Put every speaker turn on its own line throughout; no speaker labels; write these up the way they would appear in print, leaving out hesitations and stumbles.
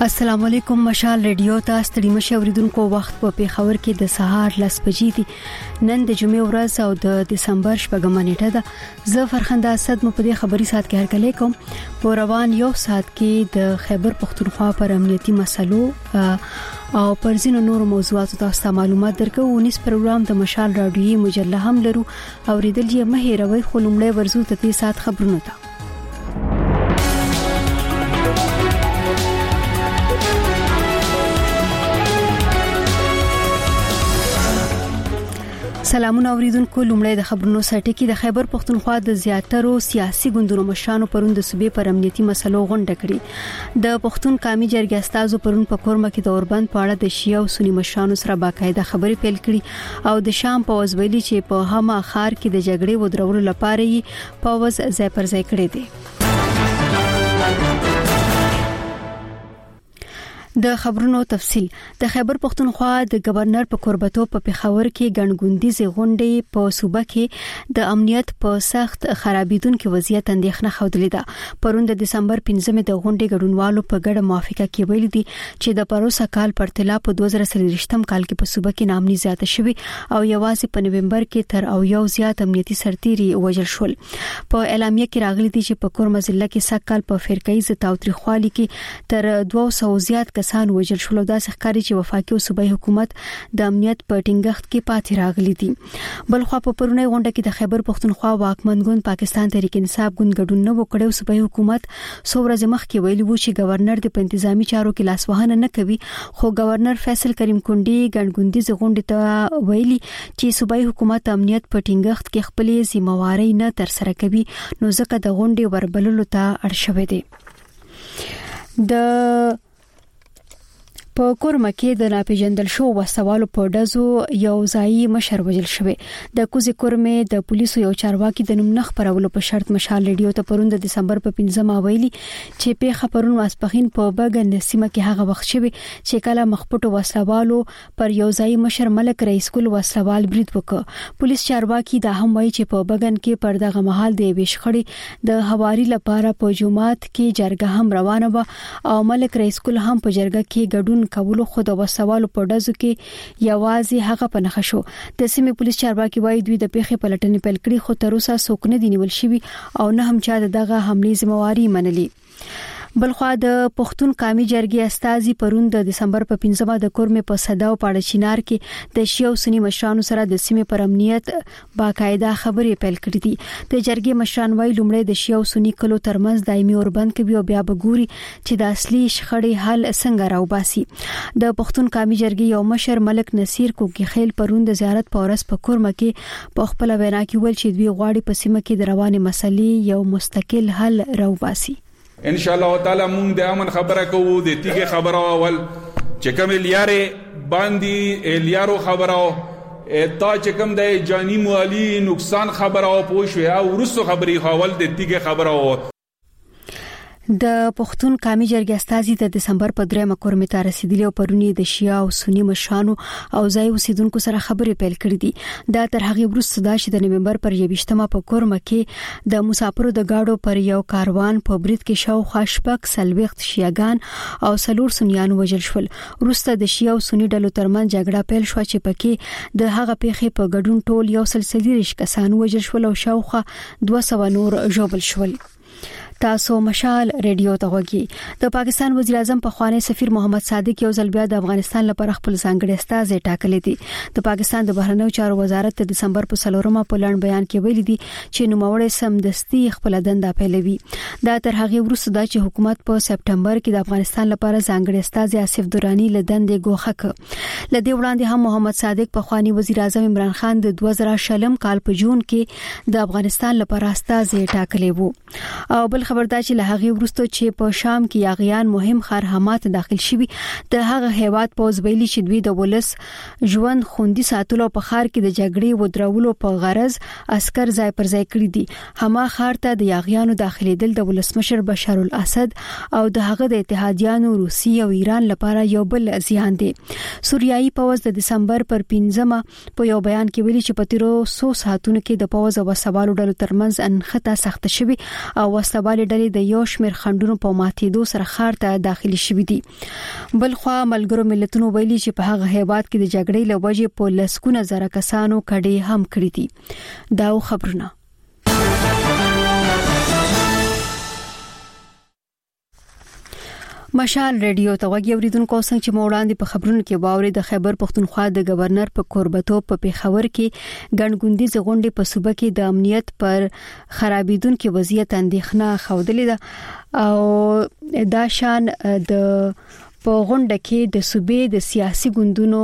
السلام علیکم مشال ریډیو ته ستړي مشه اوریدونکو وخت په پیښور کې د سهار 10 بجې دي نن د جمعې ورځ او د دسمبر 8مه نیټه ده زه فرخنده اسد مو په دې خبري سات کې هرکلی کوم په روان یو سات کې د خیبر پختونخوا پر امنیتي مسلو او پر ځینو نورو موضوعاتو تاسو معلومات درکو ونیس پروګرام د مشال رادیوي مجله هم لرو اوریدل یې مه هیروئ خو لومړی ورزو ته 3 ساعت خبرونه ده سلامونه اوریدونکو لومړی د خبرونو سرټکی د خیبر پختونخوا د زیاترو سیاسي ګوندونو مشرانو پروند صوبې پر امنیتي مسلو غونډه کړې د پښتون قومي جرګې استازو پروند په کورمه کې د اوربند په اړه د شیعه او سنی مشرانو سره باقاعده خبرې پیل کړې او د شام په وزویلي چې په هما خار کې د جګړې ودرولو لپاره یې پاوز ځای پر ځای کړی دی د خبرونو تفصيل د خیبر پختونخوا د گورنر په قربتو په پیښور کې ګڼګوندیزه غونډې په صوبه کې د امنیت په سخت خرابیدونکو وضعیت اندېښنه خوده ده پروند د دسمبر 15مه د غونډې ګډونوالو په ګډه موافقه کې ویل دي چې د پروسه کال پرتلا په 2023م کال کې په صوبه کې نامني زیاته شوي او یوازې په نوومبر کې تر او یو زیات امنیتي سرتيري وژل شول په اعلامیه کې راغلي دي چې په کورمه ضلع کې سکهال په فرقایي تاوتریخوالي کې تر 200 زیات کسان وژل شول او داسې ښکاري چې وفاقي او صوبایي حکومت د امنیت په ټینګښت کې پاتې راغلي دي بل خو په پرونی غونډه کې د خیبر پختونخوا واکمن ګوند پاکستان تحریک انصاف ګوند ګډون نه وکړ او صوبایي حکومت څو ورځې مخکې ویلي و چې گورنر د انتظامی چارو کې لاسوهنه نه کوي خو گورنر فیصل کریم کونډي ګڼګوندیزه غونډه ته ویلي چې صوبایي حکومت امنیت په ټینګښت کې خپلې ذمہواری نه تر سره کوي نو ځکه د غونډې وربللو ته اړ شوی دی د په کورمه کې د ناپېژندل شو وسوالو په ډزو یو ځای مشر وژل شوی د کوزي کورمه د پولیسو یو چارواکي د نوم نخ پرولو په شرط مشال ریډیو ته پروند د دسمبر په 15مه ویلي چې په خبرون واسپخین په بغن سیمه کې هغه وخت شوی چې کله مخپټو وسوالو پر یو ځای مشر ملک رئیس کول وسوال برید وکړ پولیس چارواکي دا هم وایي چې په بغن کې پر دغه محل د ویشخړې د حواري لپاره په جمعات کې جرګه هم روانه و او ملک رئیس کول هم په جرګه کې ګډون کولو خو د وسوالو په ډزو کې یوازې هغه په نخښه شو د سیمې پولیس چارواکي وایي دوی د پیښې پلټنې پیل کړې خو تر اوسه څوک نه دی نیول شوی او نه هم چا دغه حمله ذمہواری منلي بلخوا د پښتون قومي جرګې استازي پروند د دسمبر په 15مه د کورمه په صدا او پاړه چینار کې د شیعه او سنی مشرانو سره د سیمې پر امنیت باقاعده خبرې پیل کړې دي د جرګې مشران وايي لومړی د شیعه او سنی کلو ترمنځ دایمي اوربند کوي او بیا به ګوري چې د اصلي شخړې حل څنګه راوباسي د پښتون قومي جرګې یو مشر ملک نصیر کوکی خیل پروند د زیارت پورس په کورمه کې په خپل وینا کې ول چې دوی غواړي په سیمه کې د روانې مسلې یو مستقل حل راوباسي
ان شاء الله تعالی مونږ د امن خبره کوو د تیګه خبره اول چې کوم لیاره باندې لیارو خبره تا چې کوم د جانی مالی نقصان خبره او پوښوي او ورسو خبري حوال د تیګه خبره
د پښتون قومي جرګې استازي د دسمبر په 3مه کورمه ته رسیدلی او پرونی د شیعه او سنی مشرانو او ځای اوسیدونکو سره خبرې پیل کړې دي دا تر هغه وروسته دا چې د نوومبر پر 20مه په کورمه کې د مسافرو د گاډو پر یو کاروان په برید کې شاوخوا شپږ سلويخت شیعاګان او سلور سنیان وژل شول وروسته د شیعه او سنی ډلو ترمنځ جګړه پیل شو چې پکې د هغه پیښې په ګډون ټول یو سلسله ریش کسان وژل شول او شاوخوا 200 نور ژوبل شول تاسو مشال ریډیو ته وګورئ د پاکستان وزیر اعظم په خوانی سفیر محمد صادق یو ځل بیا د افغانستان لپاره خپل ځانګړي استازي ټاکلي دي د پاکستان د بهرنیو چارو وزارت د دسمبر په 4مه په لاند بیان کې ویلي دي چې نوموړی سمدستي خپل دنده پیلوي دا تر هغه وروسته د حکومت په سپټمبر کې د افغانستان لپاره ځانګړي استازي آصف درانی لدندې ګوښه ک لدې وړاندې هم محمد صادق په خوانی وزیر اعظم عمران خان د 2000 کال په جون کې د افغانستان لپاره استازي ټاکلي وو او بل خبردار چې له هغه وروسته چې په شام کې یاغیان مهم خرهمات داخل شوي د هغه هیواد پوز ویلي چې دوی د ولس ژوند خوندي ساتلو په خار کې د جګړې ودرولو په غرض عسكر ځای پر ځای کړی دي هما خار ته د یاغیانو داخليدل د ولسمشر بشار الاسد او د هغه د اتحادیانو روسیه او ایران لپاره یو بل زیان دی سوریایي پوز د دسمبر پر 15مه په یو بیان کې ویلي چې په تیرو 100 ساعتونو کې د پوز او وسوالو ډلو ترمنځ انخته سخت شوي او وسوال والي ډلې د یو شمېر خندونو په ماتېدو سره ښار ته داخلي شوې دي. بل خو ملګرو ملتونو ویلي چې په هغه هیواد کې د جګړې له وجې په لسګونه زره کسانو کډې هم کړې دي. دا خبرونه مشال ریډیو ته وګورئ اوریدونکو څنګه چې موړاندې په خبرونو کې باوري د خیبر پختونخوا د گورنر په کوربتو په پیښور کې ګڼګوندي زغونډې په صوبه کې د امنیت پر خرابېدونکو وضعیت اندېښنه خوده ده او دا شان د په غونډه کې د صوبې د سیاسي ګوندونو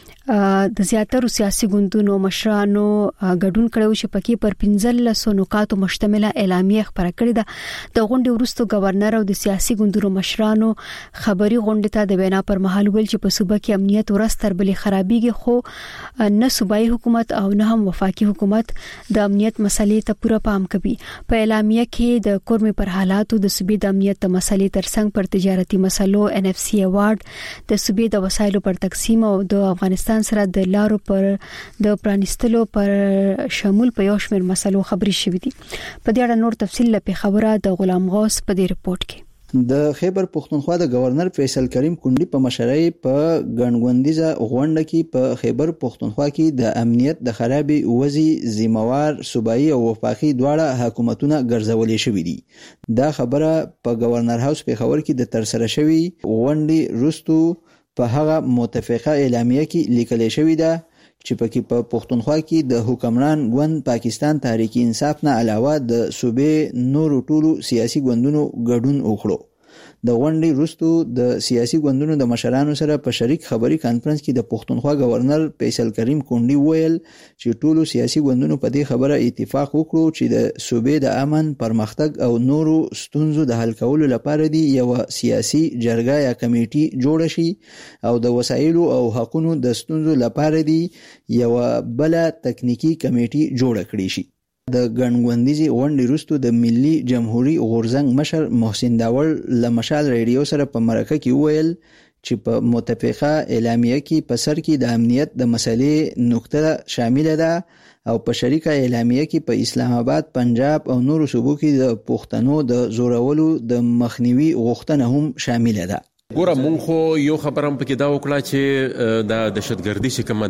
د زیاترو سیاسي ګوندونو مشرانو ګډون کړو چې پکې پر 15 نقاطو مشتمله اعلامیه خبره کړې ده. د غونډې وروسته گورنر او د سیاسي ګوندونو مشرانو خبري غونډه ته د وینا پر مهال ویل چې په صوبه کې امنیت ورستر بلې خرابېږي خو نه صوبایي حکومت او نه هم وفاقي حکومت د امنیت مسلې ته پوره پام کوي. په اعلامیه کې د کورمي پر حالاتو د صوبې د امنیت مسلې ترڅنګ پر تجارتي مسلو NFC ایوارډ د صوبې د وسایلو پر تقسیم او د افغانستان سره د لارو پر د پرانستلو پر شامل په یو شمېر مسلو خبري شوې دي. په دې اړه نور تفصیل لپاره خبره د غلام غوث په دې رپورت کې.
د خیبر پختونخوا د گورنر فیصل کریم کونډي په مشرۍ په ګڼګوندیزه غونډه کې په خیبر پختونخوا کې د امنیت د خرابې وضعي ذمہوار صوبایي او وفاقي دواړه حکومتونه ګرځولې شوې دي. دا خبره په گورنر هاوس پیښور کې د ترسره شوی غونډې وروسته په هغه متفقه اعلامیه کې لیکل شوی ده چې پکې په پختونخوا کې د حکمران ګوند پاکستان تحریک انصاف نه علاوه د صوبې نورو ټولو سیاسي ګوندونو ګډون وکړو. د غونډې وروسته د سیاسي ګوندونو د مشرانو سره په شریک خبري کانفرنس کې د پختونخوا گورنر فیصل کریم کونډي ویل چې ټولو سیاسي ګوندونو په دې خبره اتفاق وکړو چې د صوبې د امن پرمختګ او نورو ستونزو د حل کولو لپاره دی یو سیاسي جرګه یا کمیټي جوړ شي او د وسایلو او حقوقو د ستونزو لپاره دی یو بل تکنیکی کمیټي جوړ کړي شي. د ګڼګوندیزي غونډې وروسته د ملي جمهوریت غورزنګ مشر محسن داور له مشال ریډیو سره په مرکه کې ویل چې په متفقه اعلامیه کې په سر کې د امنیت د مسلې نقطه شامل ده او په شریکه اعلامیه کې په اسلام آباد، پنجاب او نورو صوبو کې د پښتنو د زورولو د مخنیوي غوښتنه هم شامل ده.
ګوره مونږ خو یو خبره هم پکې دا وکړه چې دا دهشتګردي چې کومه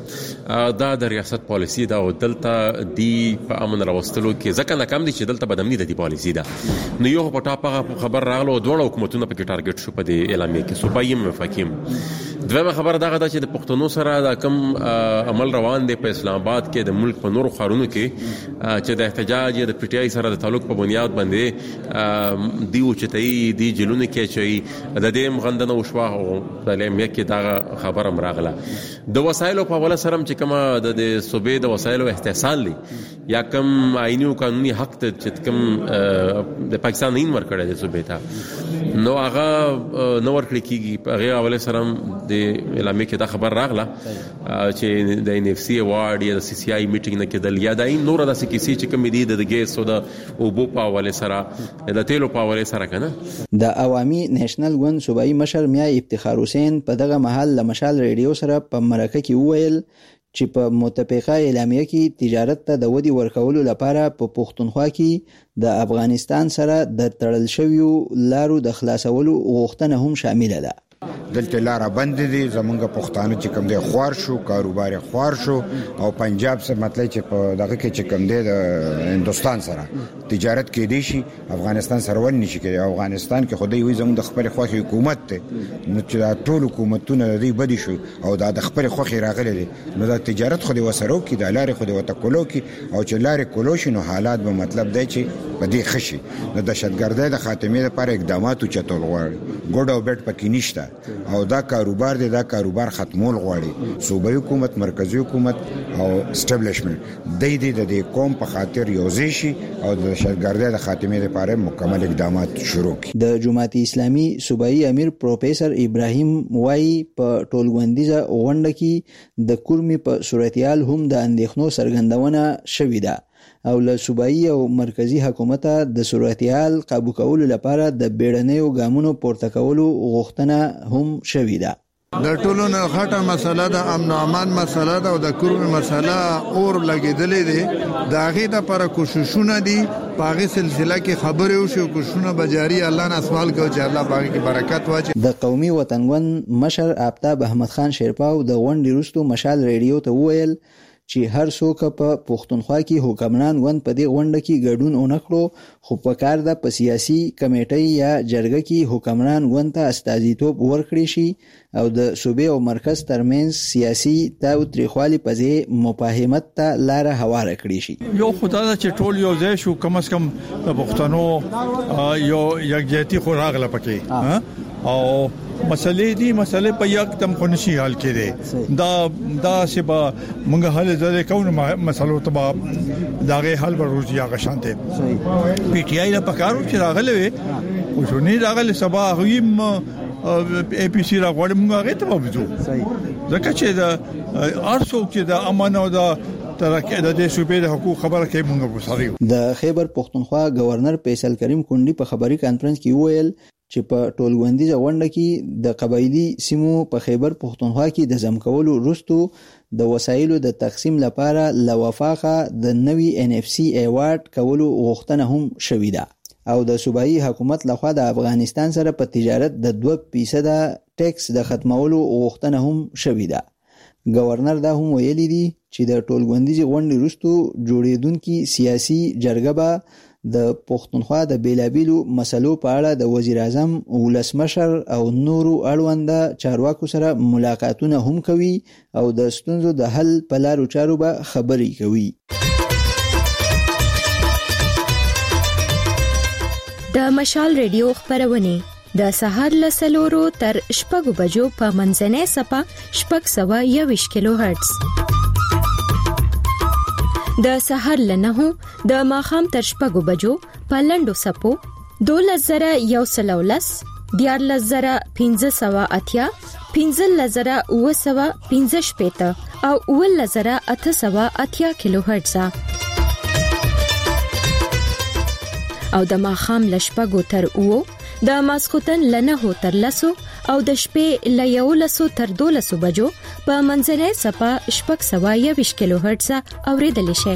ده دا د ریاست پالیسی ده او دلته دی په امن راوستلو کې ځکه ناکام دي چې دلته بدامني د دې پالیسی ده. نو یو په ټاپه خبر راغلو دوه حکومتونه پکې ټارګټ شو په دې اعلامیه کې صوبایي مفاهیم. دویمه خبره دا ده چې د پښتنو سره د کم عمل روان دی په اسلام آباد کې د ملک په نورو ښارونو کې چې د احتجاج د پی ټی آی سره د تعلق په بنیاد باندې دی اوچتای دی جلونه کې چې د دې مغندنه وشوه او د اعلامیه کې دا خبره مراغله. د وسایلو په حواله سره چې کومه د صوبې د وسایلو استحصال دي یا کوم آئینی او قانوني حق ته چې کوم د پاکستان نه ورکړی د صوبې ته نو هغه نو ورکړي کیږي. هغه حواله سره د اعلامیه کې دا خبر راغله چې د NFC ایوارډ یا د CCI میټینګ نه کېدل یا د نور داسې کیسې چې کوم دي د ګیس او د اوبو په حواله سره د تیلو په حواله سره کنه.
د عوامي نېشنل ګوند صوبایي مشر میا افتخار حسین په دغه محل له مشال ریډیو سره په مرکه کې وویل چې په متفقه اعلامیه کې تجارت ته د ودی ورکولو لپاره په پښتونخوا کې د افغانستان سره د تړل شویو لارو د خلاصولو غوښتنه هم شامل ده.
دلته لاره بند دي زمونږ پښتانه چې کوم دی خوار شو کاروبار خوار شو او پنجاب سره مطلب چې په دغه کې چې کوم دی د هندستان سره تجارت کې دي شي افغانستان سره ول نشي کوي. افغانستان کې خدای وي زموږ د خپل خوخي حکومت ته نو چې ټول حکومتونه دی بدی شو او د خپل خوخي راغلي دي نو د تجارت خو دی وسرو کې د لارې خو دی وته کولو کې او چې لارې کولو شي نو حالات به مطلب دی چې په دې خشي نو د دهشتګردۍ د خاتمې لپاره اقدامات چتول غواړي. ګډ او بیٹ پکې نشته او دا کاروبار دی دا کاروبار ختمول غواړي. صوبایي حکومت مرکزی حکومت او اسټابلیشمنت د دې قوم په خاطر یوځای شي او د دهشتګردۍ د خاتمې لپاره مکمل اقدامات شروع کړي.
د جماعت اسلامي صوبایي امیر پروفیسور ابراهیم وای په ټولګوندیزه غونډه کې د کورمي په صورتحال هم د اندېښنو څرګندونه شوې ده او له صوبایي او مرکزی حکومت د صورتحال قابو کولو لپاره د بیړنیو ګامونو پورته کولو غوښتنه هم شوې ده.
د ټولو نه غټه مسله د امن او امان مسله ده او د کورمي مسله اور لګیدلې ده. د هغې لپاره کوششونه دي پاغه سلسله کې خبرې وشو کوشونه بجاری الله نه سوال کو چې الله پاغه کې برکت واچي.
د قومي وطنګون مشر آفتاب احمد خان شیرپاو د غونډې وروسته مشال ریډیو ته وویل چې هر څوک په پښتونخوا کې حکمران غوند په دې غونډه کې ګډون اونکړو خو په کار د په سیاسي کمیټې یا جرګه کې حکمران غوند ته استازیتوب ورکړي شي او د صوبې او مرکز ترمنځ سیاسي تاوتریخوالي په ځای مفاهمت ته لار هواره کړي شي.
یو خدای چې ټول یو ځای شو کم از کم د پښتنو یو یکجهتي خو راغله پکې او مسلې په یک تم خو نشي حل کړي دا سبا موږ حل زده کوو مسلو ته داغه حل ورځي هغه شانته پی ټی آی له پکارو چې راغله وي او شو نه راغله سبا غیم اے پی سی را غوړم هغه ته وځو ځکه چې دا ارسو چې د امن او د ترکه د دې صوبې د حقوق خبره کوي موږ وساريو. د
خیبر پختونخوا گورنر فیصل کریم کونډي په خبري کانفرنس کې وویل چې په ټولغوندیزه غونډه کې د قبایلی سیمو په خیبر پختونخوا کې د زم کولو وروسته د وسایلو د تقسیم لپاره لوفاقه د نوي ان اف سی ایوارډ کولو غوښتنه هم شوې ده او د صوبایي حکومت لخوا د افغانستان سره په تجارت د 2% ټیکس د ختمولو غوښتنه هم شوې ده. گورنر دا هم ویلي دي چې د ټولغوندیزه غونډې وروسته جوړیدونکو سیاسي جرګه به د پښتونخوا د بیلابیلو مسلو په اړه د وزیر اعظم ولسمشر او نورو اړونده چارواکو سره ملاقاتونه هم کوي او د ستونزو د حل په لارو چارو به خبرې کوي.
د مشال ریډیو خبرونه د سهار له 4 تر 6 بجو په منځنۍ سپه 621 کیلو هرتز، د سهار له 9 د ماخام تر 6 بجو په لندو سپو 2119 14580 15915 او 11880 کیلو هرتز او د ماخام له 6 تر 9 د ماسخوتن له 9 تر 10 او د شپې له 11 تر 12 بجو په منځنۍ سپه 621 کیلو هرتز اوریدل شي.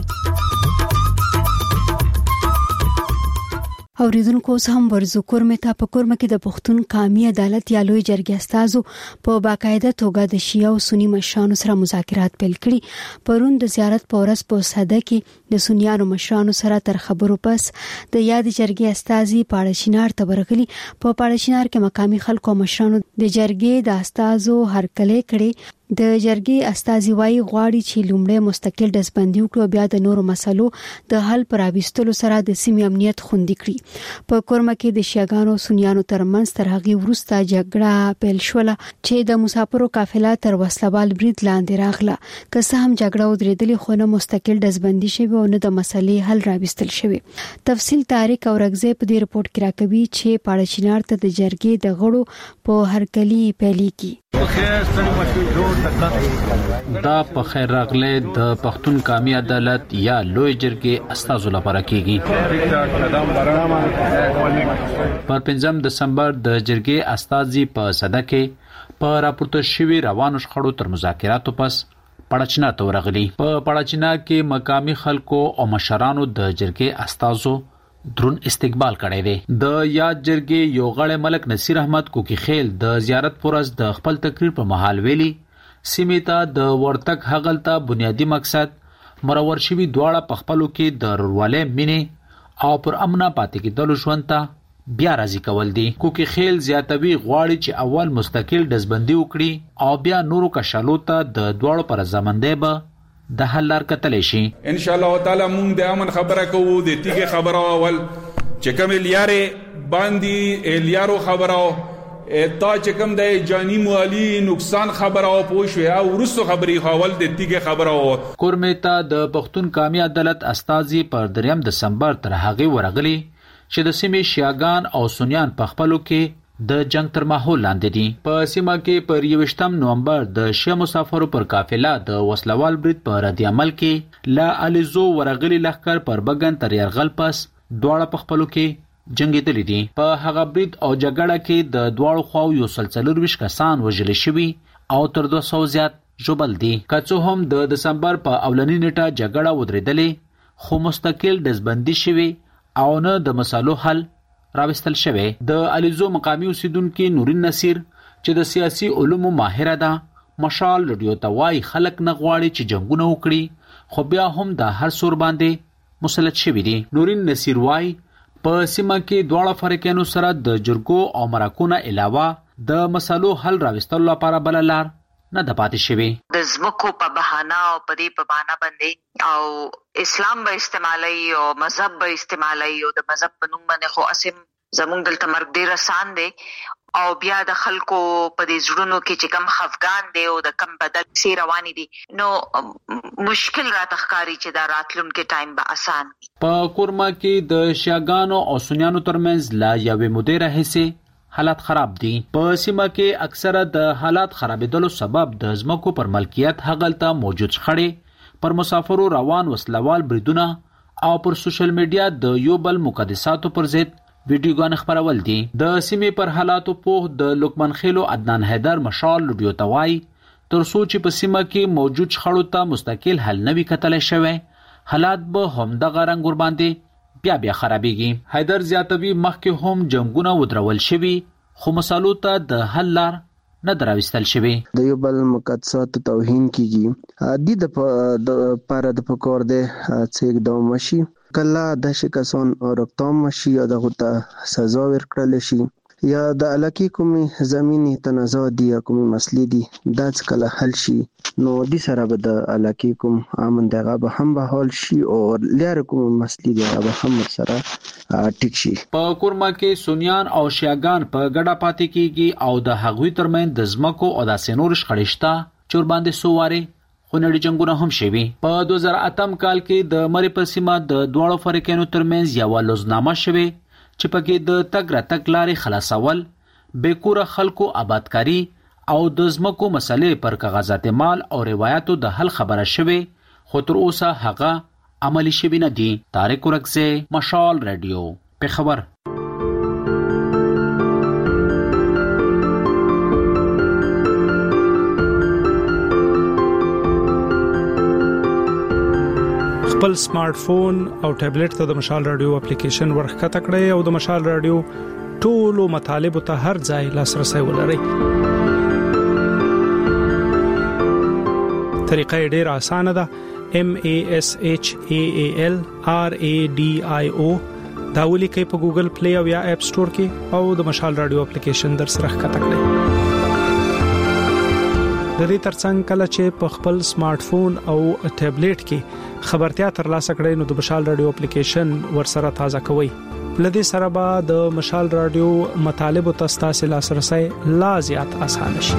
اوریدونکو هم ورزو کورمه ته په کورمه کې د پښتون قومي عدالت یا لوی جرګې استازو په باقاعده توګه د شیعه او سنی مشرانو سره مذاکرات پیل کړي. پرون د زیارت په ورځ په صده کې د سنیانو مشرانو سره تر خبرو پس د یاد جرګې استازي پاړشینار ته ورغلي. په پاړشینار کې مقامي خلکو مشرانو د جرګې د استازو هرکلی کړي. د جرګې استازي وايي غواړي چې لومړی مستقل دسبندي وکړي بیا د نورو مسلو د حل پر راوستلو سره د سیمې امنیت خوندي کړي. په کورمه کې د شیعاګانو سنیانو ترمنځ تر هغه وروسته جګړه پیل شوله چې د مسافرو قافله تر وسلوال برید لاندې راغله. که څه هم جګړه ودرېدلې خو نه مستقل دسبندي شوی او نه د مسلې حل راوستل شوی. تفصیل تاریخ او رغزه په دې رپورت کې راکوي چې پاړشینار ته د جرګې د غړو په هرکلی پیلي کی.
دا په خیر راغله د پښتون قومي عدالت یا لوی جرګې استازو لپاره کیږي. پر 5 دسمبر د جرګې استازي په صده کې په راپورته شوی روانو شخړو تر مذاکراتو پس پړچنا ته ورغلي. په پړچنا کې مقامي خلکو او مشرانو د جرګې استازو درون استقبال کړی دی. د یاد جرګې یو غړی ملک نصیر احمد کوکی خیل د زیارت پورز د خپل تقریر په محل ویلي سیمې ته د ورتک هغلته بنیادی مقصد مرور شوی دواړه په خپلو کې د رورواله مینې او پر امنا پاتې کېدلو ژوند ته بیا راضي کول دي. کوکی خیل زیاتوي غواړي چې اول مستقل دسبندي وکړي او بیا نورو کشالو ته د دواړو پر زمندې به د حل لار کتلې شي.
ان شاء الله تعالی مونږ د امن خبره کوو د تیګه خبره اول چې کوم لیاره باندې لیارو خبره تا چې کوم د جانی مالی نقصان خبره او پوښوي او ورسو خبري حواله د تیګه خبره.
کورمه د پښتون قومي عدالت استازي پر 3 دسمبر تر هغه ورغلي چې د سیمې شیعاګان او سنیان په خپلو کې د جنگ تر ماحول لاندې دي. په سیمه کې پر 21 نومبر د شیعه مسافرو پر قافله د وسلوال برید په رد عمل کې لا الیزو ورغلي لخر پر بغن تر يرغل پس دواړه په خپلو کې جنگیدلې دي. په هغه برید او جګړه کې د دواړو خواو یو سلسله 20 کسان وژل شوي او تر 200 زیات ژوبل دي. که څه هم د دسمبر په اولنی نیټه جګړه ودرېدلې خو مستقل دسبندي شوي او نه د مسالو حل راوستل شوی. د الیزو مقامی اوسیدونکو نورین نصیر چې د سیاسي علومو ماهره ده مشال رادیو ته وایي خلک نه غواړي چې جنگونه وکړي، خو بیا هم د هر سور باندې مسلط شوی دي. نورین نصیر وایي په سیمه کې دواړه فریقینو سره د جرګو او مراکونه علاوه د مسالو حل راوستلو لپاره بل لار نه د پاتې شوی.
د زمکو په بهانه او په دې په بهانه باندې او اسلام به استعمالي او مذهب به استعمالي او د مذهب په نوم باندې خو اسیم زمونږ دلته مرګ ډیر آسان دی او بیا د خلکو په دې زړونو کې چې کم خفګان دی او د کم بدل سي رواني دي نو مشکل راته ښکاري چې دا راتلونکي ټایم به آسان وي. په
کورما کې د شیعاګانو او سنیانو ترمنځ لا یوې مودې راهیسې حالات خراب دي. په سیمه کې اکثره د حالات خرابېدلو سبب د ځمکو پر ملکیت هغلته موجود شخړې، پر مسافرو روان وسلوال بریدونه او پر سوشل میډیا د یو بل مقدساتو پر ضد ویډیوګان خبرول دي. د سیمې پر حالاتو په د لقمان خیلو عدنان حیدر مشال رادیو توای تر څو چې په سیمه کې موجود شخړو ته مستقل حل نوي کتل شوی، حالات به هم د غرنګ ور باندې بیا خرابېږي. حیدر زیاتوي مخکې هم جنگونه ودرول شوي خو مسالو ته د حل لار نه دراوستل شوی.
د یو بل مقدسات توهین کیږي د پاره د پکور ده چې اقدام وشي کله د شکسون او رقم شي یا د غوته سزا ورکړل شي یا د علاقې کومي زمینی تنازع دي یا کومي مسلې دي دا کله حل شي نو د سره به د علاقې کوم امن دغه به هم به حل شي او لاره کوم مسلې دي به هم سره ټیک شي.
په کورما کې سنیان او شیعاګان په ګډه پاتې کیږي او د هغوی ترمن د زمکو او د سينور شخړشتا چور باندې سوواري خونړي جنگونه هم شوي. په 2008 کال کې د مری په سیمه د دواړو فریقینو ترمنځ یو لوزنامه شوه چې پکې د تګ راتګ لارې خلاصول، بیکوره خلکو آبادکاری او د زمکو مسلې پر کاغذات مال او روایتو د حل خبره شوه، خو تر اوسه هغه عملی شوی نه دي. طارق ورکزه، مشال رادیو، پیښور.
خپل سمارټ فون او ټابلیټ ته د مشال رادیو اپلیکیشن ورخته کړئ او د مشال رادیو ټولو مطالب ته هر ځای لاسرسي ولرئ. طریقه ډیره اسانه ده. MASHAAL RADIO دا ولیکئ په ګوګل پلی او یا اپ سٹور کې او د مشال رادیو اپلیکیشن در سره ښکته کړئ. د دې ترڅنګ کله چې په خپل سمارټ فون او ټابلیټ کې خبرتیا ترلاسه کړئ نو د مشال رادیو اپلیکیشن ورسره تازه کوئ. لدې سره به د مشال رادیو مطالب او تاسو لاسرسي لا زیات آسان شي.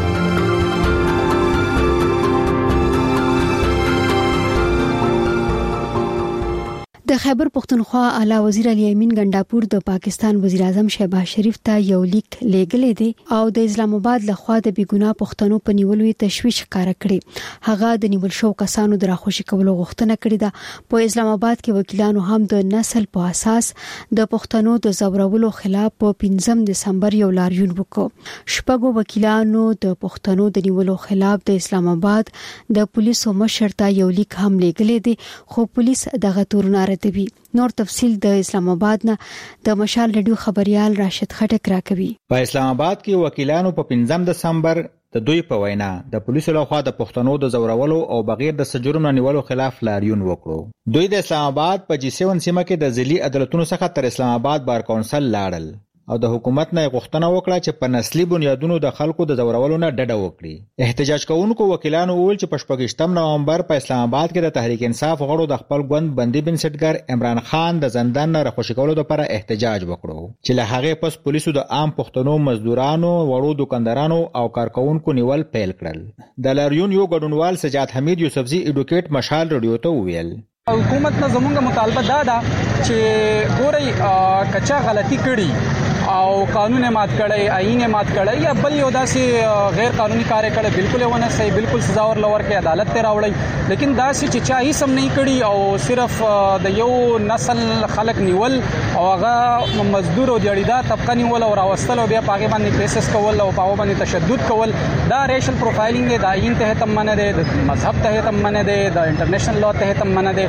د خیبر پختونخوا اعلی وزیر علي امین ګنداپور د پاکستان وزیر اعظم شهباز شریف ته یو لیک لیږلی دی او د اسلام آباد لخوا د بیګناه پښتنو په نیولو تشویش ښکاره کړي. هغه د نیول شو کسانو د راخوشي کولو غوښتنه کړې ده. په اسلام آباد کې وکیلانو هم د نسل په اساس د پښتنو د زورولو خلاف په 15 دسمبر یو لاریون وکړ. شپږو وکیلانو د پښتنو د نیولو خلاف د اسلام آباد د پولیسو مشر ته یو لیک هم لیږلی دی خو پولیس دغه تورونه ردوي. نور تفصیل د اسلام آباد نه د مشال رادیو خبريال راشد خټک راکوي.
په اسلام آباد کې وکیلانو په 15 دسمبر د دوی په وینا د پولیسو لخوا د پښتنو د زورولو او بغیر د سجرم نیولو خلاف لاریون وکړو. دوی د اسلام آباد په G7 سیمه کې د ځلي عدالتونو څخه تر اسلام آباد بار کونسل لاړل او د حکومت نه غوښتنه وکړه چې په نسلي بنیادونو د خلکو د زورولو نه ډډه وکړي. احتجاج کوونکو وکیلانو وویل چې په 28 نومبر په اسلام آباد کې د تحریک انصاف غړو د خپل ګوند بندي بنسټګر عمران خان د زندان نه راخوشي کولو لپاره احتجاج وکړو چې له هغه پس پولیسو د عام پښتنو مزدورانو، وړو دکاندارانو او کارکونکو نیول پیل کړل. د لاریون یو ګډونوال سجاد حمید یوسفزي ایډوکیټ مشال رادیو ته وویل
حکومت نه زمونږ مطالبه دا ده چې ګوري کچا غلطي کړي او قانون مات کړي، آئین مات کړي یا بل یو داسې غیر قانوني کار کړي، بالکل ونه صحیح، بالکل سزا ورلور کې عدالت ته راوړي. لیکن داسې چې چا هیڅ هم نه کړي او صرف د یو نسل خلک نیول او هغه مزدور او دیړیدا طبقه نیول او راوستل او بیا پاګې باندې کیسز کول او پاو باندې تشدد کول، دا ریشل پروفایلینګ دی. د آئین ته تم منه دی، د مذهب ته تم منه دی، د انټرنیشنل لا ته تم منه دی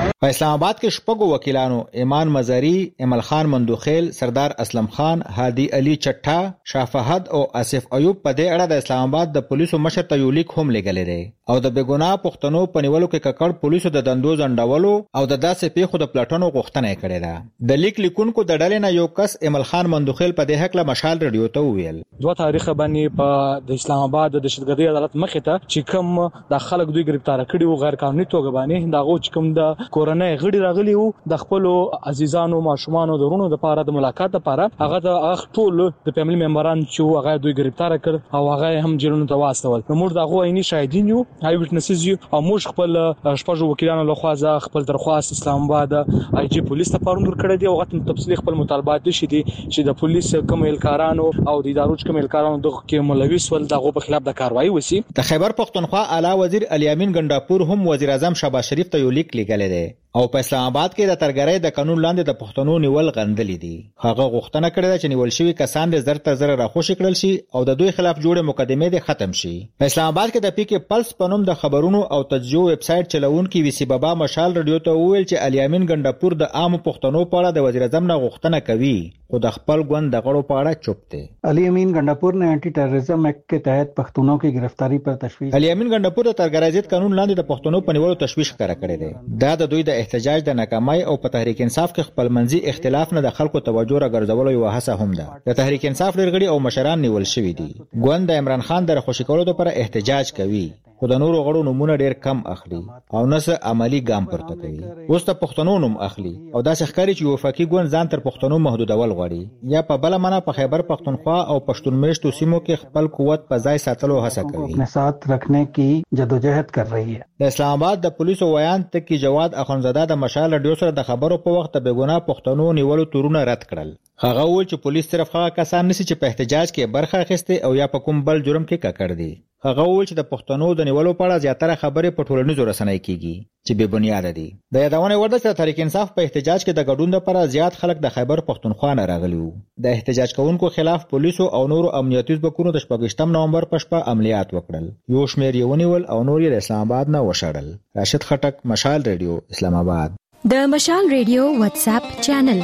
په اسلام آباد کې شپږو وکیلانو ایمان مزاری، امل خان مندوخیل، سردار اسلم خان، هادي علي چټا، شاه فهد او آصف ایوب په دې اړه د اسلام آباد د پولیسو مشر ته یو لیک هم لېږلی دی او د بېګناه پښتنو په نیولو کې ککړ پولیسو د دندو ځنډولو او د داسې پیښو د پلټنو غوښتنه یې کړې ده. د لیک لیکونکو د ډلې نه یو کس امل خان مندوخیل په دې هکله مشال رادیو ته وویل
2 تاریخ باندې په د اسلام آباد د دهشتګردي عدالت مخې ته چې کوم د خلک دوی گرفتار کړي او غیر قانوني توګه باندې دا غو چې کوم د کورنۍ غړي راغلي وو د خپل عزیزانو ماشومان درونو د پاره د ملاقات لپاره هغه د ټول د فیملی ممبران چې هغه دوی گرفتار کړ او هغه هم جیلونو ته واستول. نو موږ دا غو عیني شاهدین یو هاي وټنسز یو او موږ خپل شپږو وکیلانو له خوا خپل درخواست اسلام آباد آی جی پولیس ته پروندور کړی دی او غته تفصیلی خپل مطالبات دي چې د پولیس کوم اهلکارانو او د ادارو کوم اهلکارانو د کې ملوث ول دغه په خلاف د کاروایی وسی.
د خیبر پختونخوا اعلی وزیر الیامین ګنداپور هم وزیر اعظم شهباز شریف ته یو لیک لیکلی دی او په اسلام آباد کې د ترګرۍ د قانون لاندې د پښتنو نیول غندلې دي. هغه غوښتنه کړې ده چې نیول شوی کسان د زر تر زر راخوشي کړل شي او د دوی خلاف جوړه مقدمه دي ختم شي. په اسلام آباد کې د پی کې پلس پنوم د خبرونو او تجزیو ویب سټ چلوونکي وی سی بابا مشال رادیو ته وویل چې الیامین ګنداپور د عام پښتنو په اړه د وزیر اعظم نه غوښتنه کوي خو د خپل ګوند د غړو په اړه چوپ دي.
الیامین ګنداپور نے اینٹی ٹیررزم ایکٹ کے تحت پښتونوں کی گرفتاری پر تشویش.
الیامین ګنداپور د ترګرۍ ضد قانون لاندې د پښتنو په نیولو تشویش ښکاره کړی دی. دا د دوی د احتجاج د ناکامۍ او په تحریک انصاف کې خپل منځي اختلاف نه د خلکو توجه راګرځولو یو هڅه هم ده. د تحریک انصاف ډېر غړي او مشران نیول شوي دي. ګوند د عمران خان د خوشی کولو لپاره احتجاج کوي خو د نورو غړو نمونه ډېر کم اخلي او نه عملی ګام پورته کوي. اوس د پښتنو نوم اخلي او دا ښکاري چې وفاقي ګوند ځان تر پښتنو محدودول غواړي یا په بل معنا په خیبر پختونخوا او پښتون میشتو سیمو کې خپل قوت په ځای ساتلو هڅه کوي.
اپنے ساتھ رکھنے کی جدوجہد کر رہی ہے.
د اسلام آباد د پولیسو ویان تکي جواد اخونزاده د مشال رادیو سره د خبرو په وخت د بېګناه پښتنو نیولو تورونه رد کړل. هغه وویل چې پولیس صرف هغه کسان نشي چې په احتجاج کې برخه اخیسته او یا په کوم بل جرم کې ککړ دي. هغه وویل چې د پښتنو د نیولو په اړه زیاتره خبرې په ټولنیزو رسنیو کېږي چې بې بنیاده دي. د یادونه ورده چې تحریک انصاف په احتجاج کې د ګډون لپاره زیات خلک د خیبر پختونخوا نه راغلي وو. د احتجاج کوونکو خلاف پولیسو او نورو امنیتي ځواکونو د 28 نومبر په شپه عملیات وکړل. یو شمېر یې ونیول او نور یې د اسلام آباد نه وشړل. راشد خټک، مشال ریډیو، اسلام آباد.
د مشال ریډیو واتس اپ چینل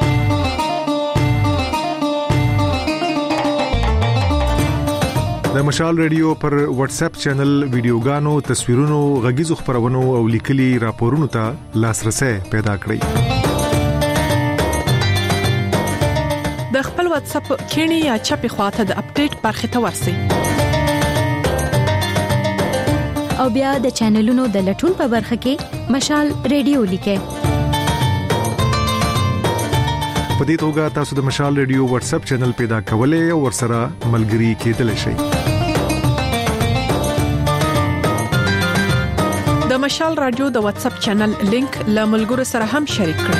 د مشال ریډیو پر واتس اپ چینل ویډیوګانو، تصویرونو، غږیزو خبرونو او لیکلي راپورونو ته لاسرسي پیدا کړئ.
د خپل واتس اپ کینی یا چپی خواته د اپډیټ برخه ته ورسئ
او بیا د چینلونو د لټون په برخه کې مشال ریډیو لیکئ.
په دې توګه تاسو د مشال ریډیو واتس اپ چینل پیدا کولای او ورسره ملګري کېدلی شئ.
د مشال رادیو د واتس اپ چینل لینک له ملګرو سره هم شریک کړئ.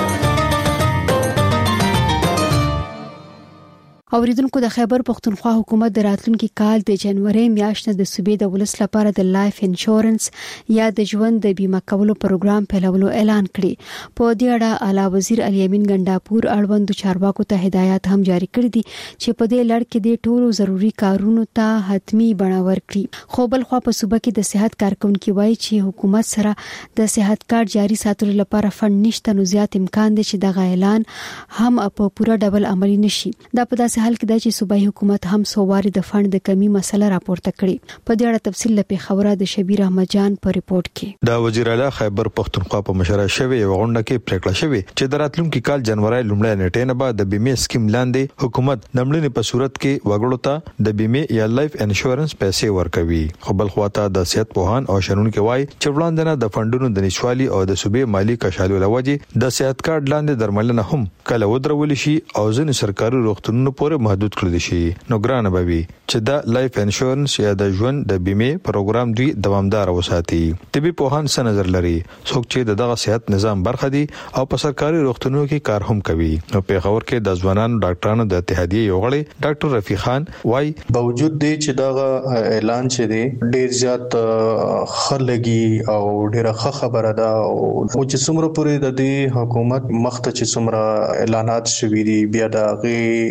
اوریدونکو د خیبر پختونخوا حکومت د راتلونکي کال د جنوري میاشتې د صوبې د ولس لپاره د لایف انشورنس یا د ژوند د بیمه کولو پروګرام پیلولو اعلان کړی. په دې اړه اعلی وزیر الیامین ګنداپور اړوند چارواکو ته هدایت هم جاری کړی دي چې په دې لړ کې د ټولو ضروری کارونو ته حتمی بڼه ورکړي. خو بل خو په صوبه کې د صحت کارکونکو وایي چې حکومت سره د صحت کارت جاری ساتلو لپاره فند نشته، نو زیات امکان دی چې د اعلان هم په پوره ډول عملی نشي. دا په داسې حال کې دی چې صوبایي حکومت هم سوواري د فند د کمی مسله راپورته کړي. په دې اړه تفصیل له خبره د شبیر احمد جان په ریپورت کې.
دا وزیر اعلی خیبر پختونخوا په مشره شوی غونډه کې پریکړه شوی چې د راتلونکي کال جنوري لومړی نیټې نه بعد د بیمه سکیم لاندې حکومت نمړنې په صورت کې وګړو ته د بیمه یا لایف انشورنس پیسې ورکوي. خو بل خواته د صحت پوهان او شنونکو وایي چې وړاندې د فندونو د نشوالي او د صوبې مالی کشالو لوجې د صحت کارت لاندې درملنه هم کله ودرول شي او ځینې سرکاري روغتونونو پورې محدود کړل شي. نو ګرانه بوي چې دا لایف انشورنس یا د ژوند د بیمه پروګرام دوی دوامدار وساتي. طبي پوهان څه نظر لري څوک چې دغه صحت نظام برخه دي او په سرکاري روغتونونو کې کار هم کوي. نو په خبر کې د ځوانانو ډاکټرانو د اتحادیه یو غړي ډاکټر رفیق خان وایي
باوجود دی چې دا اعلان چې دی ډیر زیات خلګي او ډیره خبره ده او چې څومره پورې د دې حکومت مخته چې څومره اعلانات شوي دي بیا د غي اپلیکیشن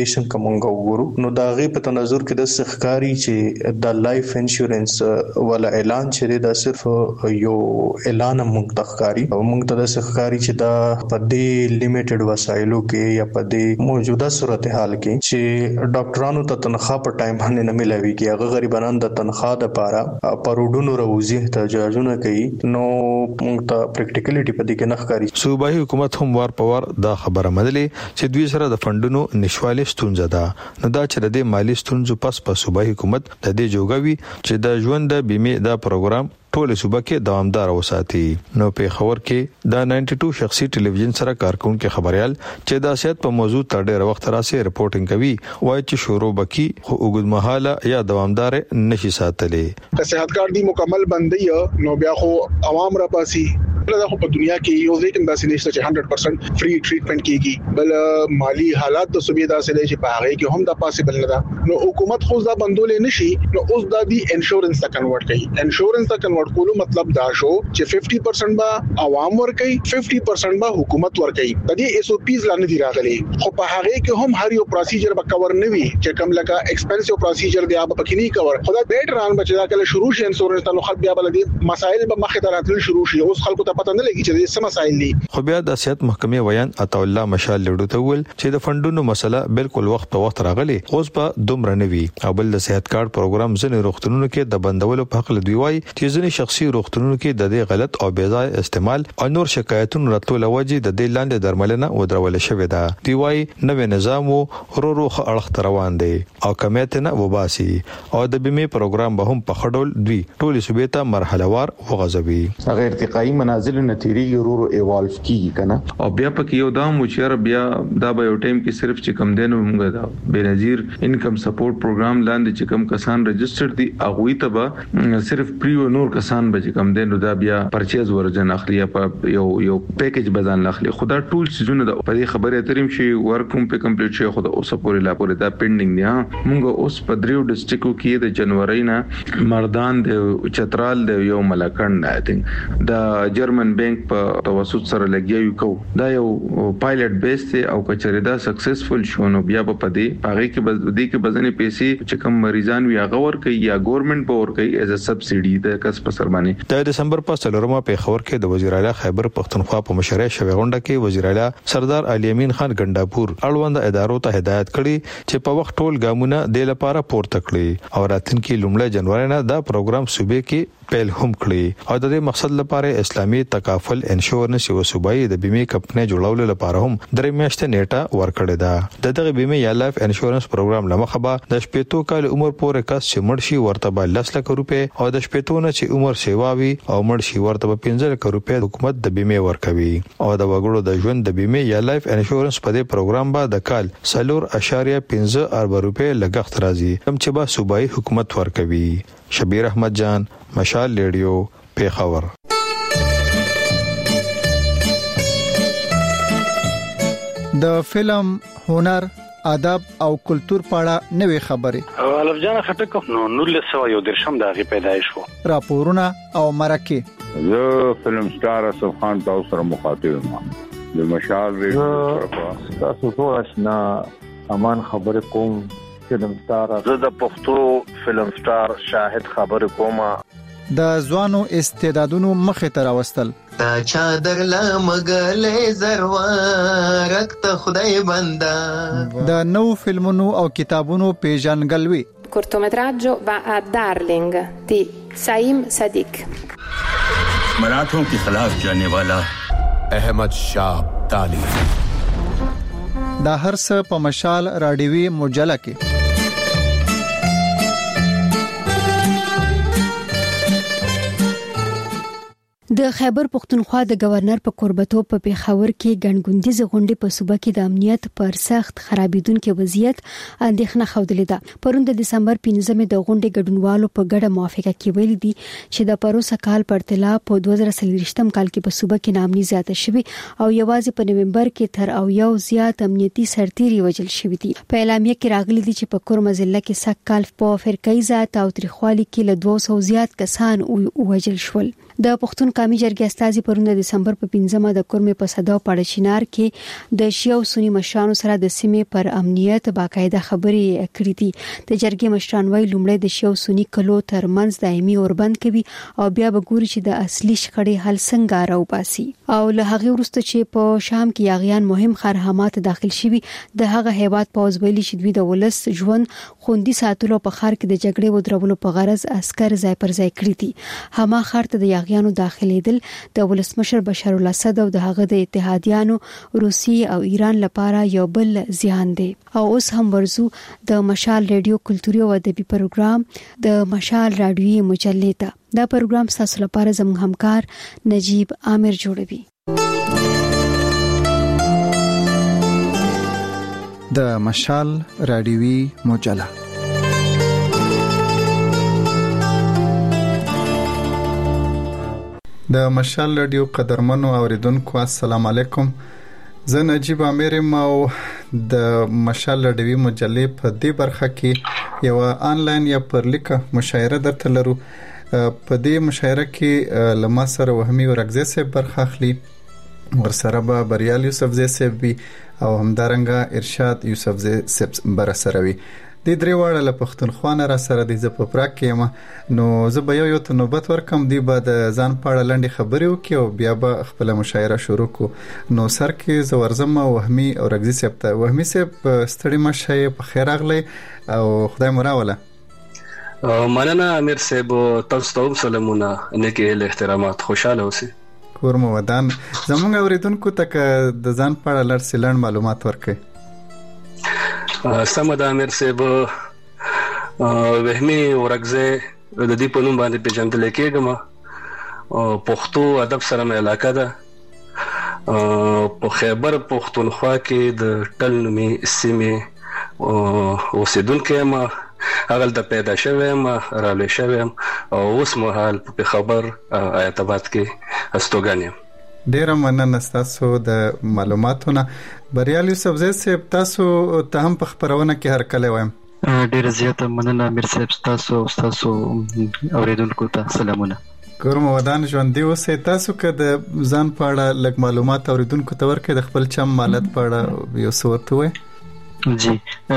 اپلیکیشن کومنګ وګورو نو دا غي په تناظر کې د سخکاری چې د لایف انشورنس ولا اعلان چې دا صرف یو اعلان موږ تخکاری او موږ ته د سخکاری چې دا په دې لیمیټډ وسایلو کې یا په دې موجوده صورتحال کې چې ډاکټرانو ته تنخواه په ټایم باندې نه ملوي کې هغه غریبانو د تنخواه لپاره پروډونو روزي احتجاجونه کوي نو موږ ته پریکټیکلیټي په دې کې نه ښکاري.
صوبایي حکومت هم وار په وار دا خبره منلې چې دوی سره د فندونو نشواله ستونزه ده. نو دا چې د مالی ستونزو پس په صوبایي حکومت د دې جوګوي چې د ژوند د بیمه دا پروګرام ټول صوبه کې دوامدار وساتي. نو په خبر کې د 92 شخصي ټلویزیون سره کارکونکو خبريال چې د صحت په موضوع تر ډېر وخت راځي رپورټینګ کوي وایي چې شروع بکی خو وګد مهاله یا دوامدار نشي ساتلې.
که صحت کارت دی مکمل بندي نو بیا خو عوام را پاسي دا خو په دنیا کې یو ځکه داسې نشته چې 100% فری ټریټمنټ کیږي بل مالی حالات د صوبې داسې لري چې په هغه کې هم دا پاسبل نه ده. نو حکومت خو دا بندول نشي نو اوس دا دی انشورنس ته کنورټ کوي. انشورنس ته کنورټ کولو مطلب دا شو چې 50% به عوام ور کوي 50% به حکومت ور کوي. د دې اس او پیز لاندې دی راغلي خو په هغه کې هم هر یو پروسیجر به کور نه وي چې کوم لکه ایکسپنسیو پروسیجر دی هغه پکې نه کور. خدای بیت ران بچا کله شروع شي انشورنس ته نو خلک بیا بل دي مسائل به مخه ته راتل شروع شي. اوس خلکو ته پته نه لګي چې څه مسائل دي.
خو بیا د صحت محکمې ویان عطا الله مشال لړو ته ول چې د فندونو مسله بالکل وخت په وخت راغلي اوس په دومره نوي او بل د صحت کارت پروګرام ځنې روغتونونو کې د بندولو په حق لدوی وای چې ځنې شخصي روغتونونو کې د دې غلط او بې ځای استعمال او نور شکایتونو راتلو لوجي د دې لاندې درملنه ودرول شوې ده. دی وای نوې نظام ورو اړخ روان دی او کمیت نه وباسي او د بیمه پروګرام به هم په خډول دوی ټول صوبې ته مرحله وار وغځوي.
هغه ارتقائي منازل نتیری ورو ایوالو کیږي کنه
او بیا پکې یو دام وچیر بیا دا به یو ټیم کې صرف چې کم دینو موږ دا بنظیر انکم سپورټ پروګرام لاندې چې کم کسان رجسټر دي اغوی ته به صرف پریو نور کسان به چې کم دینو دا بیا پرچیز ورجن اخلي په یو پیکیج بزان اخلي. خدا ټول سيزونه د په خبره تریم شي ورکوم په کمپلیټ شي خدا اوس پورې لا پورې دا پینډینګ دی. موږ اوس په دریو ډسټریکو کې د جنوري نه مردان د چترال د یو ملکند آی تھنک د جرمن بانک په توسط سره لګیو کو دا یو پایلټ بیس ته او کچری دا سکسسفل شو نو بیا په دې هغه کې بدې کې بزنه پیسې چې کم مریضان وی هغه ور کوي یا ګورنمنت به ور کوي ایز ا سبسيډي د کس په سر باندې.
د دسمبر په 4 په خبر کې د وزیر اعلی خیبر پختونخوا په مشرۍ شوی غونډه کې وزیر اعلی سردار علي امین خان ګنداپور اړوند ادارو ته هدایت کړي چې په وخت ټول ګامونه د لپاره پورته کړي او راتلونکي لومړی جنوري نه دا پروګرام صوبې کې پیل هم کړی او د دې مقصد لپاره اسلامي تکافل انشورنس یو صوبایي د بیمه کمپنۍ جوړولو لپاره هم درې میاشتې نیټه ورکړې ده. دغه بیمه یا لایف انشورنس پروګرام لمخه به د 15 کال عمر پورې کس چې مړ شي ورته به 10 لک روپې او د 15 نه چې عمر سیوا وي او مړ شي ورته به 15 لک روپې حکومت د بیمه ورکوي او د وګړو د ژوند د بیمه یا لایف انشورنس په دې پروګرام به د کال 4.15 ارب روپې لګښت راځي هم چې به صوبایي حکومت ورکوي. شبیر احمد جان مشال ریډیو پیښور.
د فلم هنر ادب او کلچر پاړه نوې خبرې
الف جان خټک نو 1913 د غي پیدایش وو
راپورونه او مرکه
زه فلم سٹار اسف خان تاسو سره مخاطب یم د مشال ریډیو
تاسو ټول آشنا امان خبر کوم فلم سٹار
زه د پښتو فلم سٹار شاهد خبر کوم
د ځوانو استعدادونو مخه تر واستل
تا چادر لا مغلې زروارک ته خدای بندا
د نو فلمونو او کتابونو پیژنګلوي
cortometraggio va a Darling di Saim Sadiq
मराठों के खिलाफ जाने वाला अहमद शाह अब्दाली
دا هر څه په مشال راډیوي مجله کې
د خیبر پختونخوا د گورنر په قربتو په پیښور کې ګڼګوندیز غونډې په صوبه کې د امنیت پر سخت خرابېدونکو وضعیت اندېښنه خوندلې ده. پرون د دسمبر 15 د غونډې ګډونوالو په ګډه موافقه کې ویل دي چې د پروسه کال پر تلا په 2023م کال کې په صوبه کې نامني زیاته شوي او یوازې په نومبر کې تر او یو زیات امنیتي سرتیري وجل شوي دي. په اعلامیه کې راغلي دي چې په کورم ضلع کې سک کال په فرقې ذات او تریخوالي کې له 200 زیات کسان وجل شول. د پښتون قومي جرګې استازي پرون د دسمبر په 15مه د کورمې په صدا پړچینار کې د شیعه او سنی مشرانو سره د سیمې پر امنیت باقاعده خبرې کړې دي. د جرګې مشران وايي لومړی د شیعه او سنی کلو ترمنځ دایمي اوربند کوي او بیا به ګوري چې د اصلي شخړې حل څنګه راوباسي. او له هغه وروسته چې په شام کې یاغیان مهم خرهمات داخل شوي د هغه هیواد پوز ویلي چې دوی د ولس ژوند خوندي ساتلو په خار کې د جګړې ودرولو په غرض عسكر ځای پر ځای کړی دي. هما خار ته د یاغیانو داخليدل د ولسمشر بشار الاسد او د هغه د اتحادیانو روسیې او ایران لپاره یو بل زیان دی. او اوس هم ورزو د مشال رادیو کلتوري او ادبي پروګرام د مشال رادیوي مجلې ته. دا پروګرام تاسو لپاره زموږ همکار نجیب عامر جوړوي.
د مشال رادیوي مجله د مشال رادیو قدرمنو اوریدونکو السلام علیکم. زه نجیب عامر او د مشال رادیوي مجلې په دې برخه کې یو آنلاین یا پرلیکه مشاعره درته لرو. په دې مشاعره کې لما سره وهمي ورغزه سه برخه اخلي، ورسره به بریال یوسفزی صاحب او همدارنګه ارشاد یوسفزی صاحب بر سره وي. د درې واړه له پښتونخوا نه را سره د زپ پراک کې نو زه به یو ته نوبت ورکم دی به د ځان پاړه لنډي خبرې وکي او بیا به خپل مشاعره شروع کو. نو سر کې زورزم وهمي او رغزي صاحب ته. وهمي صاحب ستړي مشه په خیر اغلی او خدای مو راوله.
مننه امیر صاحب، تاسو ته سلامونه، نیکی احترامات، خوشاله اوسئ.
کور مو ودان. زموږ اوریدونکو ته د ځان پاړه لړ سیلند معلومات ورکړئ.
سم د امیر صاحب وهمي ورغزه د دې په نوم باندې پیژندل کېږم. پښتو ادب سره مې علاقه ده. په خیبر پښتونخوا کې د ټل نومي سیمې اوسیدونکی یم. هغه د پیدا شوم، رالې شوم او اوس مهال په خبر آیت آباد کې استوګن یم.
ډیره مننه تاسو د معلوماتونه. بریال یوسفزی صاحب تاسو ته هم په خبرونه کې هر کله وایم.
ډیره زیاته مننه امیر صاحب، تاسو اوریدونکو ته سلامونه.
کوم ودان ژوند دی اوسه. تاسو که د ځان پاړه لږ معلومات اوریدونکو ته ورکړئ د خپل چم مالت پاړه یو څه ورته وایي.
جی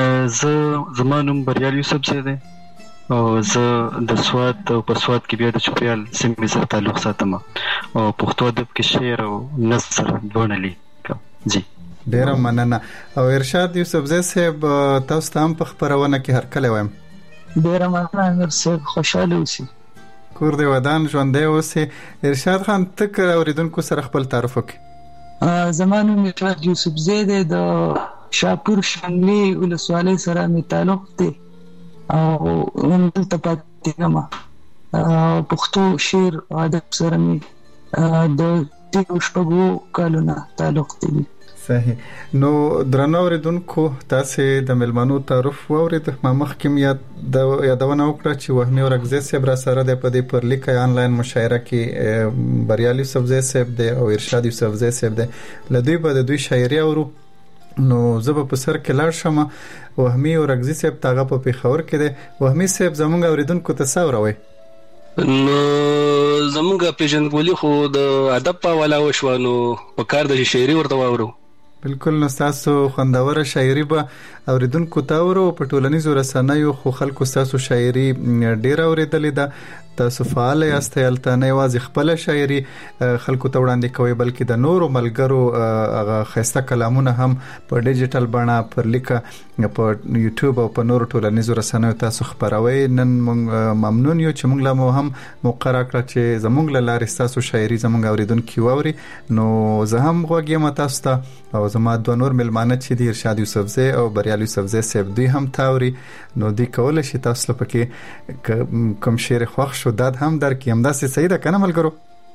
زما نوم بریال یوسفزی دی او زه د سواد او په سواد کې بیا د چوپیال سیمې سره تعلق ساتم او پښتو ادب کې شعر او نثر دونه لیکم. جی
ډیره مننه. او ارشاد یوسفزی صاحب تاسو ته هم په خبرونه کې هر کله وایم.
ډیره مننه امیر صاحب، خوشاله اوسئ.
کور دی ودان ژوندی اوسئ. ارشاد خان ته اوریدونکو سره خپل تعارف وکړئ.
زما نوم ارشاد یوسفزی دی، د شاپور شنګلي ولسوالۍ سره می تعلق دی او دلته پاتې کوم. پښتو شعر او ادب سره می د شپږو کالونو تعلق دی.
صحیح. نو درنو اوریدونکو تاسو د ملمنو تعارف واورید. ما مخکې یادونه وکړه چې وهمي ورغزه صاحب را سره د پدې پر لیکه آنلاین مشاعره کې بریال یوسفزی صاحب دی او ارشاد یوسفزی صاحب دی. لدوی به د دوی شاعري اورو. نو زه په سر کې لاړ شم. وهمي ورغزي صاحب تاغه په پیښور کې دی. وهمي صاحب زموږ اوریدونکو ته څاوروي.
نو زموږ پیژندګلوي خو د ادب په والا وشو، نو په کار د شاعري ورته واورو.
بالکل. نو تاسو خوندوره شاعري به اوریدونکو ته ورو. په ټولنیزو رسنیو خو خلکو تاسو شاعري ډیره اوریدلې ده. تاسو فعال یاست، البته نه یوازې خپل شاعري خلکو ته وړاندې کوي بلکې د نورو ملګرو هغه خسته کلامونه هم په ډیجیټل بڼه پر لیکه په یوټیوب او په نورو ټولنیزو رسنیو تاسو خبروي. نن ممنون یو چې موږ له مو هم مقرره کړ چې زموږ له لارې تاسو شاعري زموږ اوریدونکو واوري. نو زه هم غوږیم تاسو ته او زما دوه نور ملمانه چې دی ارشاد یوسفزی او بریال یوسفزی صاحب دوی هم تاوري. نو دی کول شي تاسو لپاره کوم شعر خوښ شو داد هم درکې هم داسې صحیح ده کنه ملګرو؟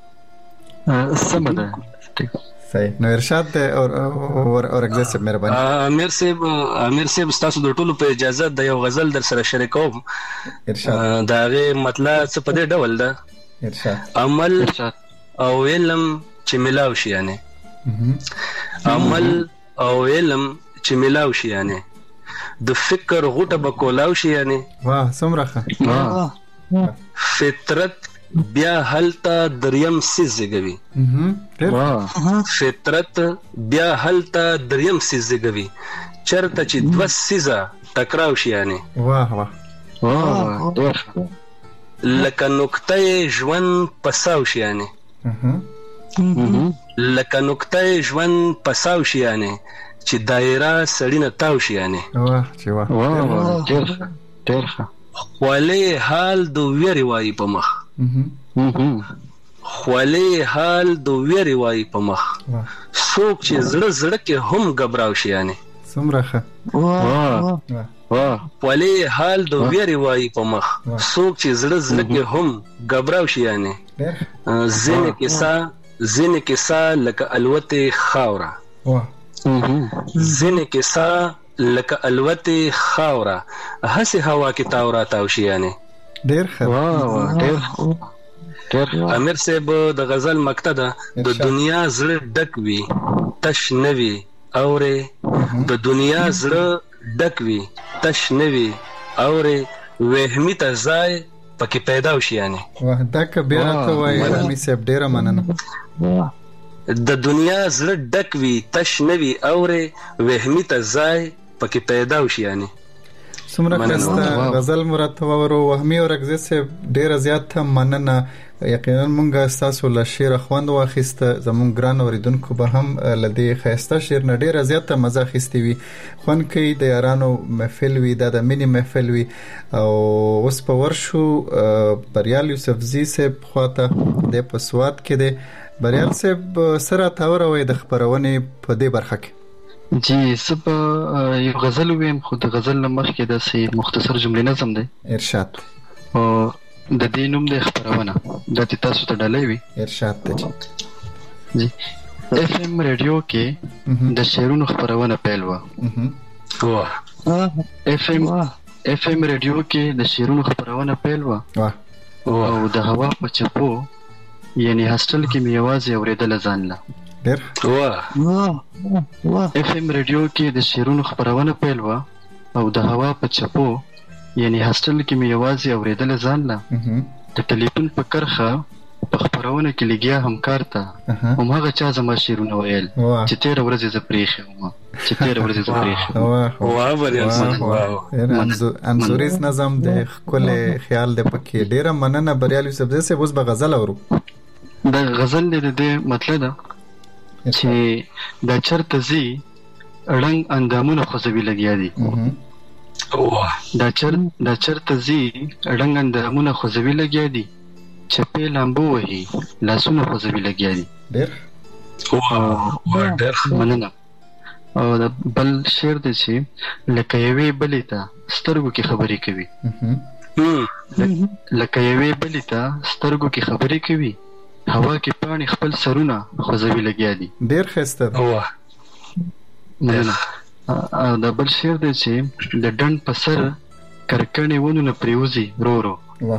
سم ده.
صحیح. نو ارشاد اورغزه صاحب مهرباني.
امیر صاحب تاسو د ټولو په اجازه د یو غزل در سره شریکوم.
ارشاد
دا غي مطلب څه په دې ډول ده.
ارشاد
عمل او علم چې ملاو شي، یعنی عمل او علم چې ملاو شي، یعنی د فکر غوټه به کولاو شي، یعنی
واه څومره ښه.
فطرت بیا هلته دریم سیز زیږوي. فطرت بیا هلته دریم سیز زیږوي چرته چې دوه سیزه ټکراو شي. یعنی لکه نقطه ژوند پساو شي. یعنی لکه نقطه ژوند پساو شي. یعنی چې دایره سړی نه تاو شي. یعنی خولې حال د ویرې وایي په مخ. خولې حال د ویرې وایي په مخ څوک چې زړه زړه کې هم غبراو شي. یعنی
څومره ښه.
خولې حال د ویرې وایي په مخ څوک چې زړه زړه کې هم غبراو شي. یعنی ځینې کیسه لکه الوتې خاوره. ځینې کیسه لکه الوتې خاوره هسې هوا کې تاو را تاو شي. یعنی
ډېر ښه.
امیر صاحب د غزل مکته ده د دنیا زړه ډک وي تش نه وي اورې. د دنیا زړه ډک وي تش نه وي اورې وهمي ته ځای پکې پیدا وشي. یعنی
دا که بیا راته وایي امیر صاحب ډېره مننه.
د دنیا زړه ډک وي تش نه وي اورې وهمي ته ځای پکې پیدا وشي. یعنی
څومره ښایسته غزل مرتب ورو وهمي اورکزي صاحب ډېره زیاته مننه. یقینا مونږ ستاسو له شعره خوند واخیسته. زمونږ ګران اوریدونکو به هم له دې ښایسته شعر نه ډېره زیاته مزه اخیستې وي. خوند کوي د یارانو محفل وي دا د مینې محفل وي. او اوس په ورشو بریال یوسفزي صاحب خواته د په سواد کې دی. بریال صاحب سره تاوروي د خبرونې په دې برخه کې.
جی سبا یو غزل ویم خو د غزل نه مخکې داسې مختصر جملې نظم دی.
ارشاد.
او د دې نوم دی خبرونه د تاسو ته ډالۍ وي.
ارشاد ته
جی اف ام رادیو کې د شعرونو خبرونه پیل و. اف ام رادیو کې د شعرونو خبرونه پیل و او د هوا په چپو یعنی هاستل کې مې आवाज اوریدل ځانله. اف ام رادیو کې د شعرونو خبرونه پیل و او د هوا په چپو یعنی هاستل کې مې आवाज اوریدل ځانله. د ټلیفون په کرخه په خبرونه کې لګیا همکار ته هم هغه چا زما شعرونه ویل چې تیر ورځې ز پریخه ومه چې تیر ورځې ز پریخه.
انزوریز نظم د خپل خیال د پکې ډیره مننه. بریال یوسفزي صاحب اوس به غزل اورو.
د غزل د مطلب ده چې دا چرته زی رنگ اندامونه خوځوي لګیا دي. دا چرته زی رنگ اندامونه خوځوي لګیا دي چپې لامبو وهي لاسونه خوځوي لګیا دي.
ډېر
مننه. او د بل شعر دی چې لکه یوې بلې ته سترګو کې خبرې کوي. لکه یوې بلې ته سترګو کې خبرې کوي هوا کې پاڼې خپل سرونه خوځوي لګیا دي.
ډېر ښایسته.
مننه. او د بل شعر دی چې د ډنډ په سر کرکڼې ونو نه پریوزي ورو ورو.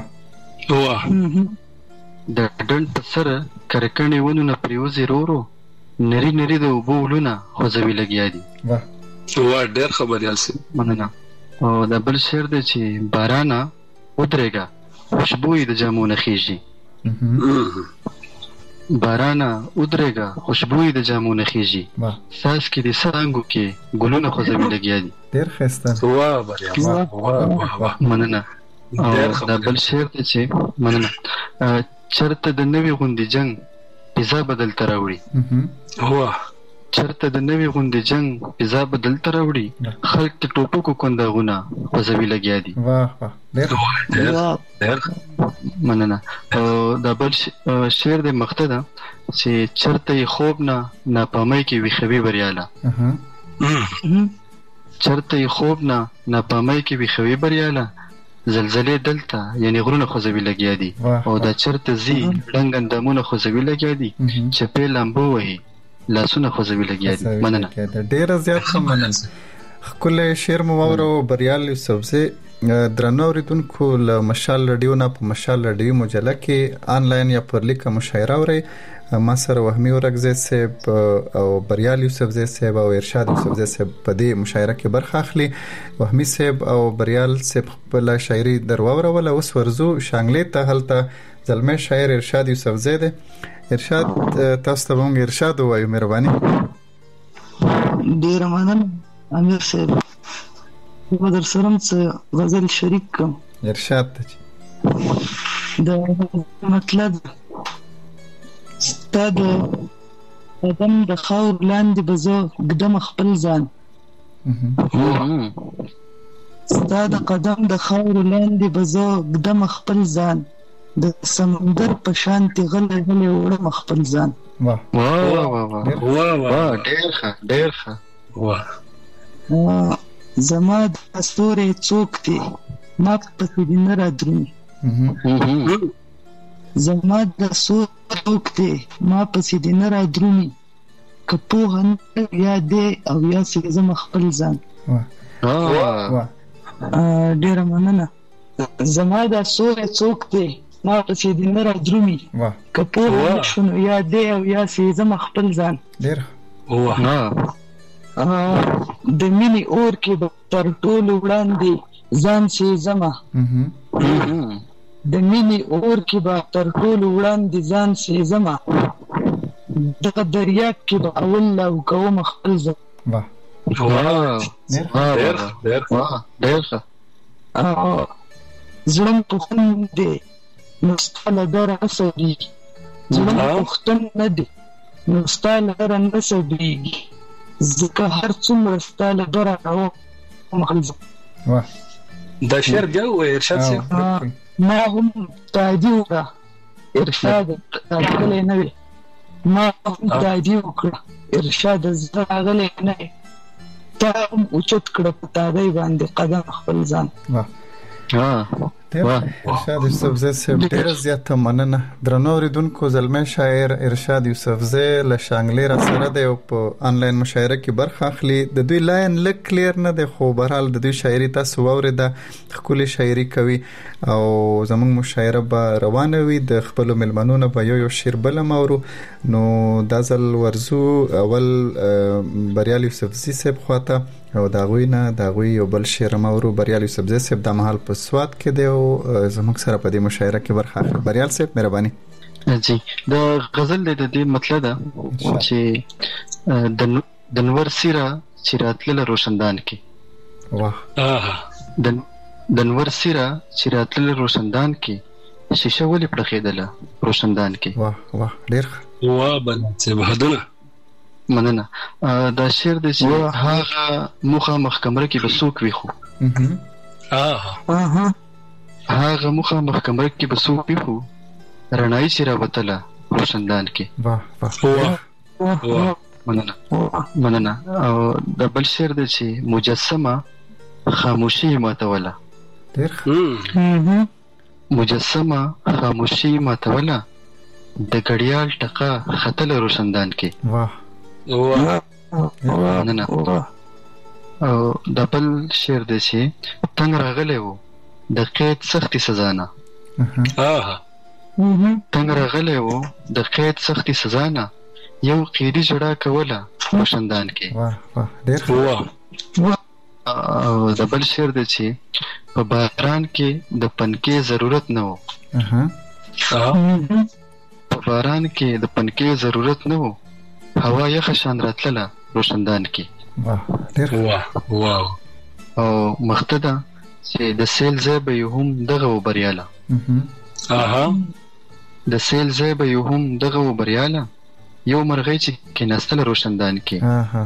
د ډنډ په سر کرکڼې ونو نه پریوزي ورو ورو نری نری د اوبو ولونه خوځوي لګیا دي.
ډېر خبریال سي.
مننه. او د بل شعر دی چې بارانه ودرېږه خوشبويي د جامو نه خیږي. بارانه ودرېږه خوشبويي د جامو نه خیږي ساس کې د سرانګو کې ګلونه خوځوي لګیا دي.
ډېر ښایسته.
مننه. او دا بل شعر دی چې مننه چرته د نوې غوندې جنگ پیزا بدل ته راوړي. چرته د نوې غوندې جنگ پیزا بدل ته راوړي خلک د ټوپکو کنداغونه خوځوي لګیا دي. مننه. او دا بل شعر د مخته ده چې چرته یې خوب نه ناپامۍ کې ویښوي بریاله. چرته یې خوب نه ناپامۍ کې ویښوي بریاله زلزلې دلته یعنی غرونه خوځوي لګیا دي. او دا چرته زی رنګ اندامونه خوځوي لګیا دي چپې لامبو وهي لاسونه خوځوي لګیا دي. مننه.
ډېره زیاته مننه. خپل شعر مو واورو بریال یوسفزي درنو اوریدونکو له مشال رادیو نه په مشال رادیو مجله کې آنلاین یا پر لیک مشاعره اوري. ما سره وهمي ورغزي صاحب او بریال یوسف زی صاحب او ارشاد یوسف زی صاحب په دې مشاعره کې برخه اخلي. وهمي صاحب او بریال صاحب خپل شاعري درواوره ولا اوس ورزو شانګلې ته هلته زلمه شاعر ارشاد یوسف زی دی. ارشاد تاسو ته مونږ ارشاد وایو، مهرباني.
ډیر مننه امیر صاحب. په در سره څه غزل شریک کوم.
ارشاد ته
د مطلب ستاد قدم د خاور لاندې بزو قدم خپل ځان. ستاد قدم د خاور لاندې بزو قدم خپل ځان، د سمندر په شان تی غلې غلې وړم خپل ځان.
واه
واه واه واه واه ډېر ښه
واه. زما د ستوري څوک دی ما په دې نه را درومي. زما د څوک دی ما په دې نه را درومي، که پوهه یا دې او یا سي زما خپل ځان.
واه
ډېر مننه. زما د څوک دی ما په دې نه را درومي، که پوهه شنو یا دې او یا سي زما خپل ځان.
ډېر
واه.
د مینې اور کې به تر ټولو وړاندې ځان سي زما. د مینې اور کې به تر ټولو وړاندې ځان سي زما، دغه دریا کې به اول او کوم خپل ځان.
واه ډېر ښه.
زړم پوښتن دی نو ستا له دره نه سړېږي، زړم پوښتن نه دی نو ستا له دره نه سړېږي، ځکه هر څومره ستا له دره راوم خپل ځان.
دا شعر بیا وایي ارشاد صاحب؟
ما هم تادي وکړه ارشاد راغلی نه وي، ما هم تادي وکړه ارشاد زه راغلی نه وي، تا هم اوچت کړه په تادی باندې قدم خپل ځان.
ارشاد یوسف زی صاحب ډېر زیاته مننه. درنو اوریدونکو زلمه شاعر ارشاد یوسف زی له شانګلې را سره دی او په آنلاین مشاعره کې برخه اخلي. د دوی لاین لږ کلیر نه دی خو بهرحال د دوی شاعري تاسو واورېده، ښکلې شاعري کوي او زموږ مشاعره به روانه وي. د خپلو مېلمنو نه به یو شعر بل هم اورو. نو دا ځل ورزو اول بریال یوسف زی صاحب خواته او د هغوی یو بل شعر هم اورو. بریال یوسف زی صاحب دا مهال په سوات کې دی او زموږ سره په دې مشاعره کې برخه اخلي. بریال صاحب مهرباني.
جی د غزل د دې مطلب ده چې د نور سیره چې راتلله روشندان کې.
واه.
د نور سیره چې راتلله روشندان کې، شیشه ولې پړخېدله روشندان کې.
واه واه ډېر
واه بنځه بهادره
مننه. دا شعر د چې هغه مخامخ کمره کې به څوک وي خو هغه مخامخ کمره کې به څوک وي خو رڼایي چې راوتله روشندان کې. مننه. او د بل شعر د چې مجسمه خاموشي ماتوله. مجسمه خاموشي ماتوله، د غړیال ټقه خطله روشندان کې. مننه. او د بل شعر د چې تنگ راغلی و د قید سختي سزا نه. تنگ راغلی و د قید سختي سزا نه، یو قیدی جوړه کوله روشندان کې. او د بل شعر د چې په باران کې د پنکې ضرورت نه و. په باران کې د پنکې ضرورت نه و، هوا یخه شان راتلله روشندان کې. او مختده چې د سیل ځای به یو هم دغه و بریاله. د سیل ځای به یو هم دغه و بریاله، یو مرغۍ چې کېناستله روشندان کې.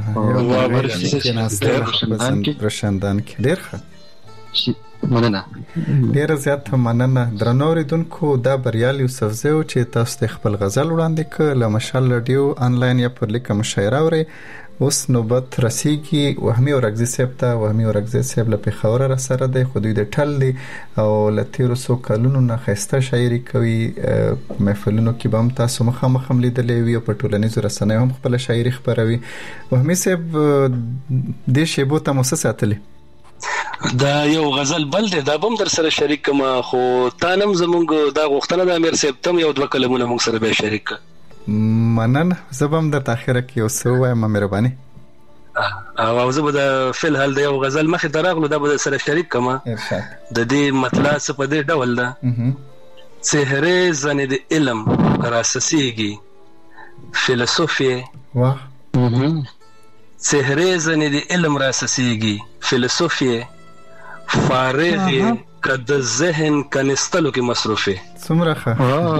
روشندان کې ډېر ښه.
مننه.
ډېره زیاته مننه. درنو اوریدونکو دا بریال یوسف زی و چې تاسو ته خپل غزل وړاندې کړ له مشال رادیو آنلاین یا پر لیک مشاعره اورئ. اوس نوبت رسیږي وهمي اورغزي صاحب ته. وهمي اورغزي صاحب له پېښوره را سره دی خو دوی د ټل دی او له تېرو څو کلونو نه ښایسته شاعري کوي. محفلونو کې به هم تاسو مخامخ هم لیدلی وي او په ټولنیزو رسنیو هم خپله شاعري خپروي. وهمي صاحب دې شیبو ته مو څه ساتلي؟
دا یو غزل بل دی دا بم در سره شریک کما خو تانم زمونږ دا غوښتنه د امیر صاحب تم یو دوه کلمونه موږ سره به شریک
مننه زبم د تاخیره کې اوسه وایم مهرباني
او زه به د فل حال د یو غزل مخې دراغلو دا به سره شریک کما د دې مطلب څه په دې ډول ده سحر زنه د علم راسسیږي فلسفي
واه
سحر زنه د علم راسسیږي فلسفي فارغ کد ذهن کنستلو کې مصروفه
سمرخه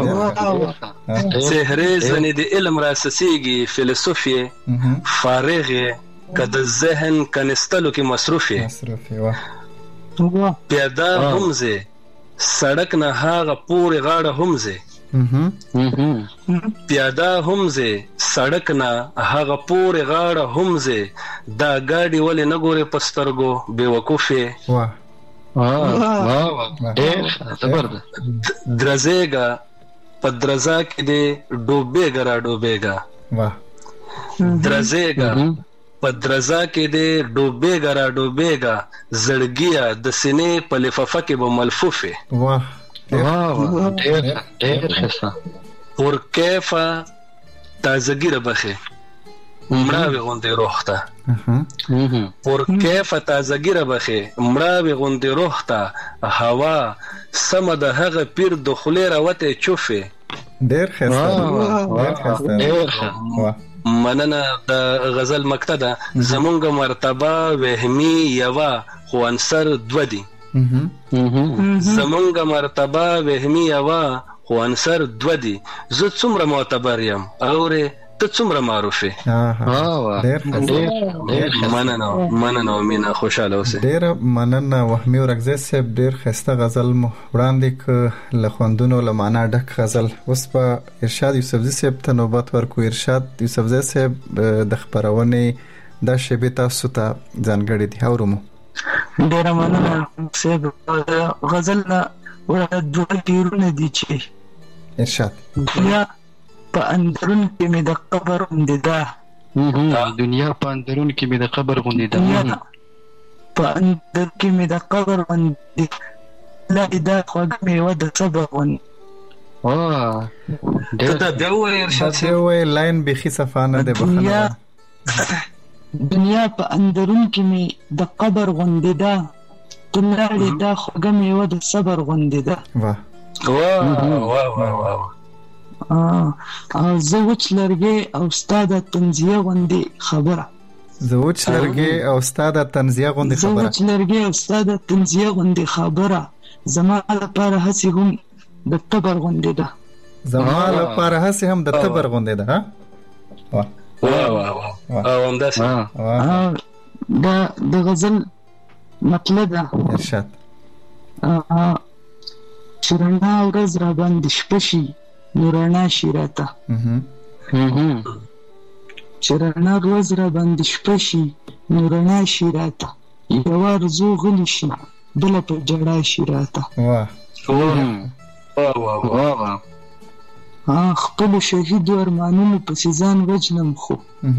سحر زنه د علم راسسیږي فلسفي فارغ کد ذهن کنستلو کې مصروفه
واه
پیاده همزه سړک نه هاغه پورې غاړه همزه پیاده همزه سړک نه هاغه پورې غاړه همزه دا ګاډي ولې نه ګوري پسترګو بے وقوفه
واه
زبردست درزېګا پدرزا کې دې ډوبېګا را ډوبېګا
واه
درزېګا پدرزا کې دې ډوبېګا را ډوبېګا زړګیا د سینې په لفافه کې به ملفوفه
واه
ډېر ښه اور کیفه تازګی ربخه مړاوي غوندې روحته اور کیفه تازګی ربخه مړاوي غوندې روحته هوا سم د هغه پیر د خلی راوته چوفه
ډېر ښه
واه مننه د غزل مکتده زمونږ مرتبه وهمي یوا خو انصر دو دي زمونږ مرتبه وهمي یوا خو انصر دو دي زه څومره معتبر یم اوره ته څومره معروفه ډېر مننه مینا خوشاله اوسه
ډېر مننه وهمي ورغزه صاحب ډېر خسته غزل مو وړاندې ک لخوندونو لمانه ډک غزل اوس په ارشاد یوسفزي صاحب ته نوبت ورکو ارشاد یوسفزي صاحب د خبرونه د شبي تاسو ته ځانګړي دي اورمو
ډېر مننه صاحب غزل ورته دوه ډیرونه دي چې
ارشاد
یا په اندرون کې مې د قبر غوندې
دنیا په اندرون کې مې د قبر غوندې ده
په اندر کې مې د قبر غوندې لا دا خوږه میوه د صبر غوندې
دا وایي ارشاد
وایي لاین بيخي صفانه ده بخنه
دنیا په اندرون کې مې د قبر غوندې ده تلاړې دا خوږه میوه د صبر غوندې ده
واه
او زه وچ لرګي او استاد تنزیه غوندې خبره
زه وچ لرګي او استاد تنزیه غوندې خبره زما لپاره هسي هم د تبر غوندې ده ها
واه همداسې
دا د غزل مطلب ده
ارشاد
چرنا ورځ را باندې شپه شي نورنا شیراته چرنا ورځ را باندې شپه شي نورنا شیراته یو ورځو غلی شي بل په جړا شیراته
واه
خپل شهید ارمانونو په ځان وجنم خو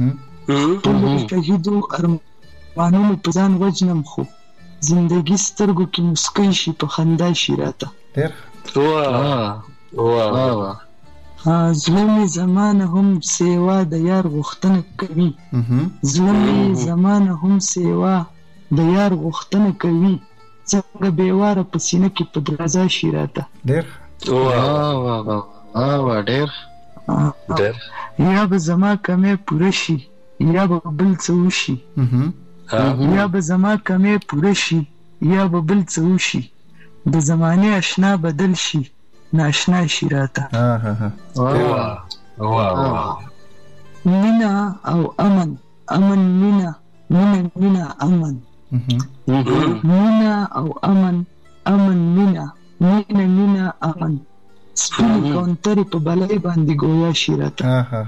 زندگی سترګو کې مسکۍ شي په خندا شیراته زلمی زمانه هم سیوا د یار غوښتنه کوي څنګه بیواره په سینه کې په درازا شیراته
ډېر
یا به زما کمې پوره شي یا به بل څه وشي یا به بل څه وشي د زمانه آشنا بدل شي ناشنا شیراته مینا او امن مینا امن مینا او امن مینا امن سپین کونتری په بلای باندې گویا شیراته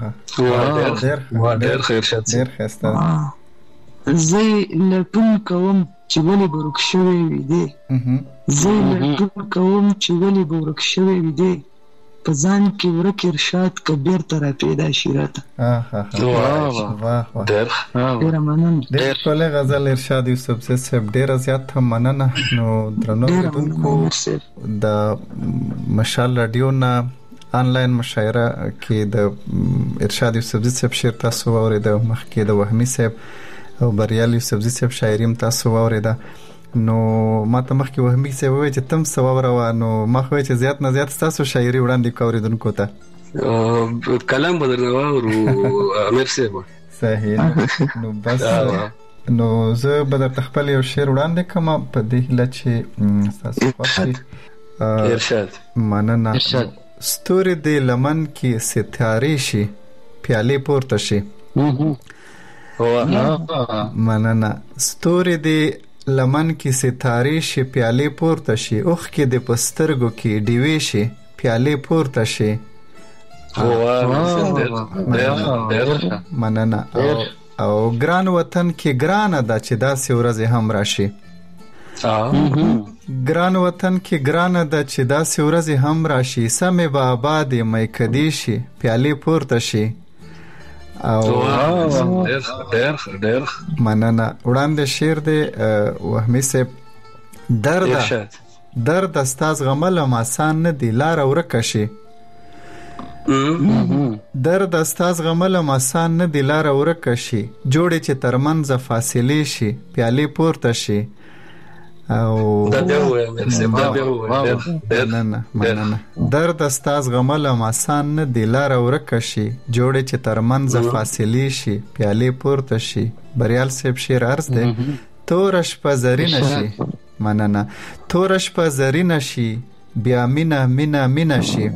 ډېر خیر شات
ډېر خسته
زه لټون کوم چې ولې ورک شوی وي دی په ځان کې ورک ارشاد کبیر تر پیدا شیراته
واه ډېر مننه ډېر ټوله غزل ارشاد یوسف صاحب ډېر زیات مننه. نو درنو اوریدونکو د مشال رادیو نه آنلاین مشاعره کې د ارشاد یوسف صاحب شعر تاسو واورید، مخکې د وهمي صاحب او بریال یوسف صاحب شاعري تاسو واورید. نو ما ته مخکې وهمي صاحب وایي چې تم سواوره، نو ما خو چې زیات نه زیات تاسو شاعري وړاندې کوریدونکو ته
کلام بدل نو امیر صاحب
صحیح. نو بس نو زه به د خپل یو شعر وړاندې کوم په دې هیله چې تاسو خوښ
ارشاد.
مننه. ارشاد. ستوري د لمن کې ستارې شي، پیالې پورته شي. مننه. ستوري د لمن کې ستارې شي، پیالې پورته شي. اوخ کې د پسترګو کې ډیوې شي، پیالې پورته شي. مننه. او ګران وطن کې ګرانه ده چې داسې ورځې هم راشي. ګران وطن کې ګرانه ده چې داسې ورځې هم راشي. سمې به آبادې میکدې شي، پیالې پورته شي. او ډېر مننه. وړاندې شعر دی وهمي صاحب. درد استاز غملم آسان نه دی، لاره ورکه شي. درد استاز غملم آسان نه دی، لاره ورکه شي. جوړې چې ترمنځ فاصلې شي، پیالې پورته شي. او مننه. درد استاز غملم آسان نه دی، لاره ورکه شي. جوړې چې ترمنځ فاصلې شي، پیالې پورته شي. بریال صاحب شعر عرض دی. تور شپه زرینه شي. مننه. تور شپه زرینه شي، بیا مینه مینه مینه شي.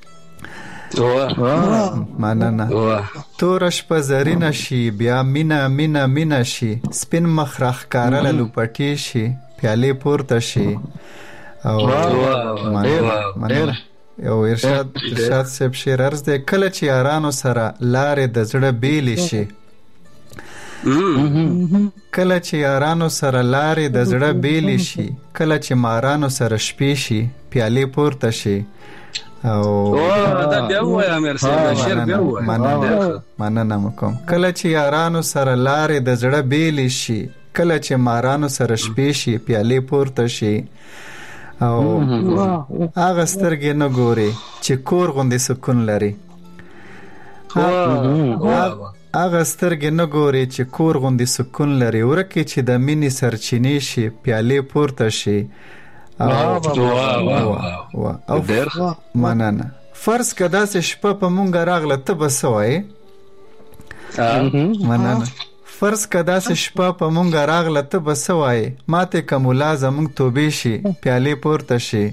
مننه. تور شپه زرینه شي، بیا مینه مینه مینه شي. سپین مخ راښکاره لوپټې شي، پیالې پورته شي. او مننه. او ارشاد صاحب شعر عرض دی. کله چې یارانو سره لارې د زړه بیلې شي، کله چې یارانو سره لارې د زړه بیلې شي. کله چې مارانو سره شپې شي، پیالې پورته شي. او
دا بیا وای امیر صاحب شعر بیا وای.
مننه مکم. کله چې یارانو سره لارې د زړه بیلې شي، کله چې مارانو سره شپې شي، پیالې پورته شي. او هغه سترګې نه ګوري چې کور غوندې سکون لري. هغه سترګې نه ګوري چې کور غوندې سکون لري. ورکې چې د مینې سرچینې شي، پیالې پورته شي. او مننه. فرض که داسې شپه په مونږ راغله، ته به څه وایې؟ مننه. فرض که داسې شپه په مونږ راغله، ته به څه وایې؟ ماتې که ملا زمونږ توبې شي، پیالې پورته شي.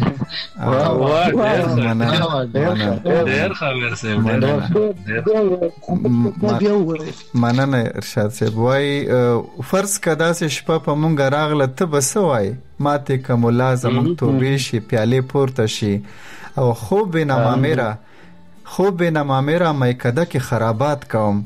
مننه. ارشاد صاحب وایي فرض که داسې شپه په مونږ راغله، ته به څه وایې؟ ماتې که ملا زمونږ توبې شي، پیالې پورته شي. او خوب بینما میرا میکده کې خرابات کوم.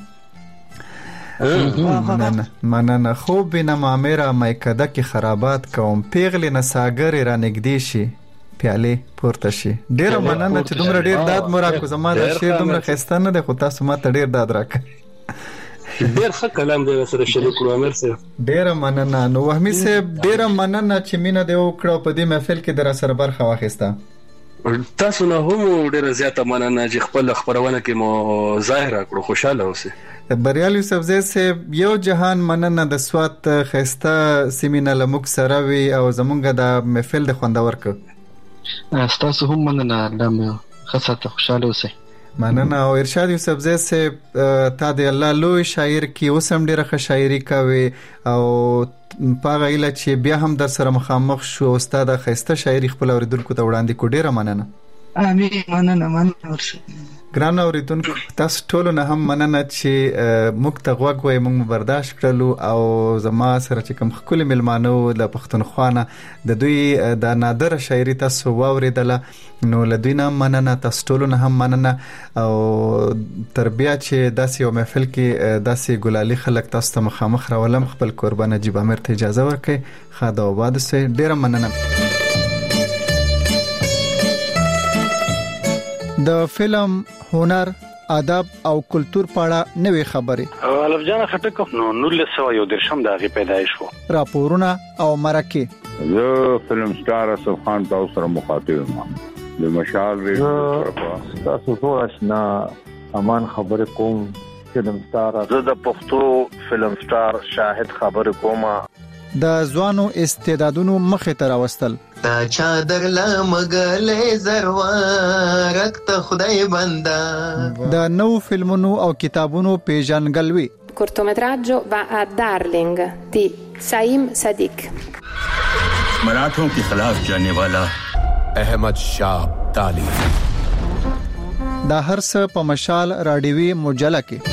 مننه. خوب بینما میرا میکده کې خرابات کوم. پیغلې نساګرې را نږدې شي، پیالې پورته شي. ډېره مننه چې دومره ډېر داد مو راکړو. زما دا شعر دومره ښایسته نه دی، خو تاسو ما ته ډېر داد راکړ.
ډېر ښه کلام دی سره شریک کړو امیر صاحب.
ډېره مننه. نو وهمي صاحب ډېره مننه چې مینه دې وکړه په دې محفل کې در سره برخه واخیسته.
تاسو نه هم ډېره زیاته مننه چې خپل خبرونه کې مو ظاهر کړو. خوشاله اوسئ.
بریال یوسف صاحب یو جهان مننه د سوات خسته سیمینه لمک سره وی او زمونږ د محفل د خوندور ک.
تاسو هم مننه لم خاصه خوشاله اوسئ.
مننه. او ارشاد یوسف صاحب تا د الله لوی شاعر کی اوسم ډیره ښه شاعري کوي او پاغه اله چې بیا هم در سره مخامخ شو استاد خسته شاعري خپل اوریدونکو ته وړاندې کو. ډیره مننه.
امين. مننه.
ګران اوریدونکو تاسو ټول نه هم مننه چې موږ ته غوږ وای موږ برداشت کړلو او زما سره چې کوم خپل ملمانو د پښتونخوا د دوی د نادر شاعري تاسو واوریدله نو له دوی نه مننه. تاسو ټول نه هم مننه او تربیه چې داسې یو محفل کې داسې ګلالي خلک تاسو ته مخامخ راولم. خپل قربانه جیب امیر ته اجازه ورکړئ. خدا آباد اوسئ. ډیره مننه. د فلم، هنر، ادب او کلچر په اړه نوې خبرې.
الف جان خټک نو 1913 د غي پیدایش وو.
راپورونه او مرکه.
زه فلم سٹار اسف خان تاسو سره مخاطب یم. د مشال ریډیو
تاسو ټول آشنا امان خبر کوم. فلم سٹار
زه د پښتو فلم سٹار شاهد خبر کوم.
د ځوانو استعدادونو مخه ته راوستل.
تا چادر لمغلې زروارک ته خدای بندا.
د نو فلمونو او کتابونو پیژنګلوي.
cortometraggio va a Darling di Saim Sadiq.
मराठों के खिलाफ जाने वाला अहमद शाह ताली.
دا هر څه په مشال رادیوي مجله کې.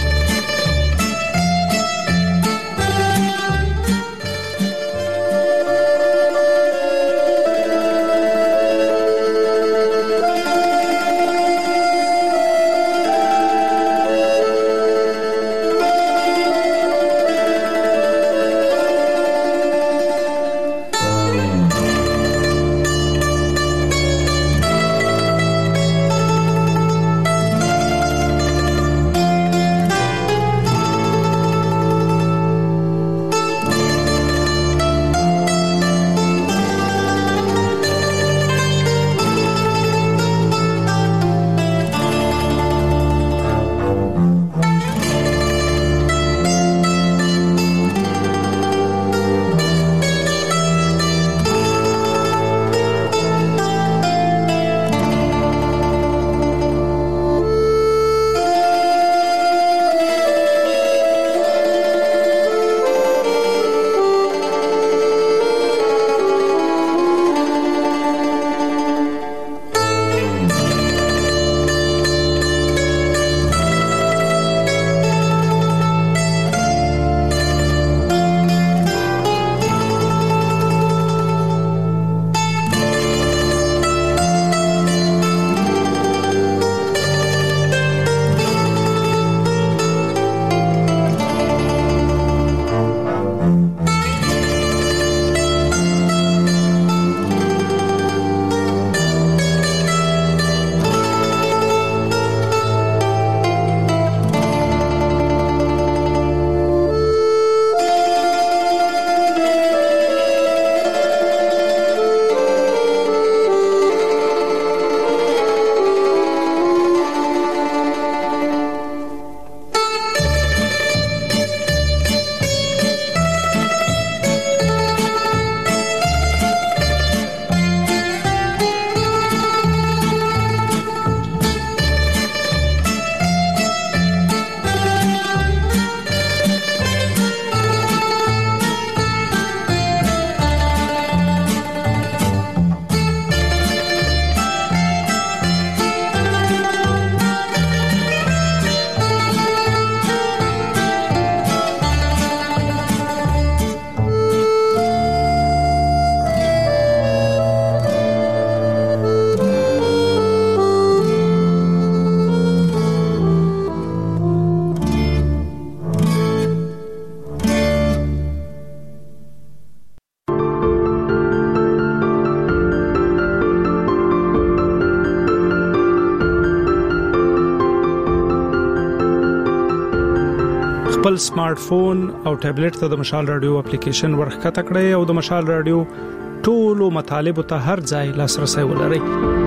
خپل سمارټ فون او ټابلیټ ته د مشال رادیو اپلیکیشن ورخته کړئ او د مشال رادیو ټولو مطالب ته هر ځای لاسرسي ولرئ.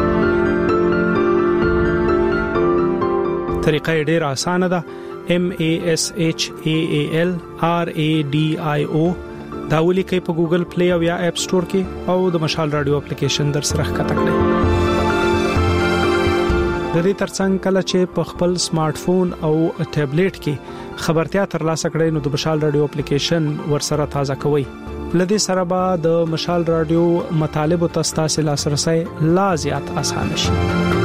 طریقه ډېره اسانه ده. MASHAALRADIO دا ولیکئ په ګوګل پلی او یا اپ سٹور کې او د مشال رادیو اپلیکیشن در سره ښکته کړئ. د دې ترڅنګ کله چې په خپل سمارټ فون او ټابلیټ کې خبرتیا ترلاسه کړئ نو د مشال رادیو اپلیکیشن ورسره تازه کوئ. لدې سره به د مشال رادیو مطالب او تاسو لاسرسي لا زیات اسانه شي.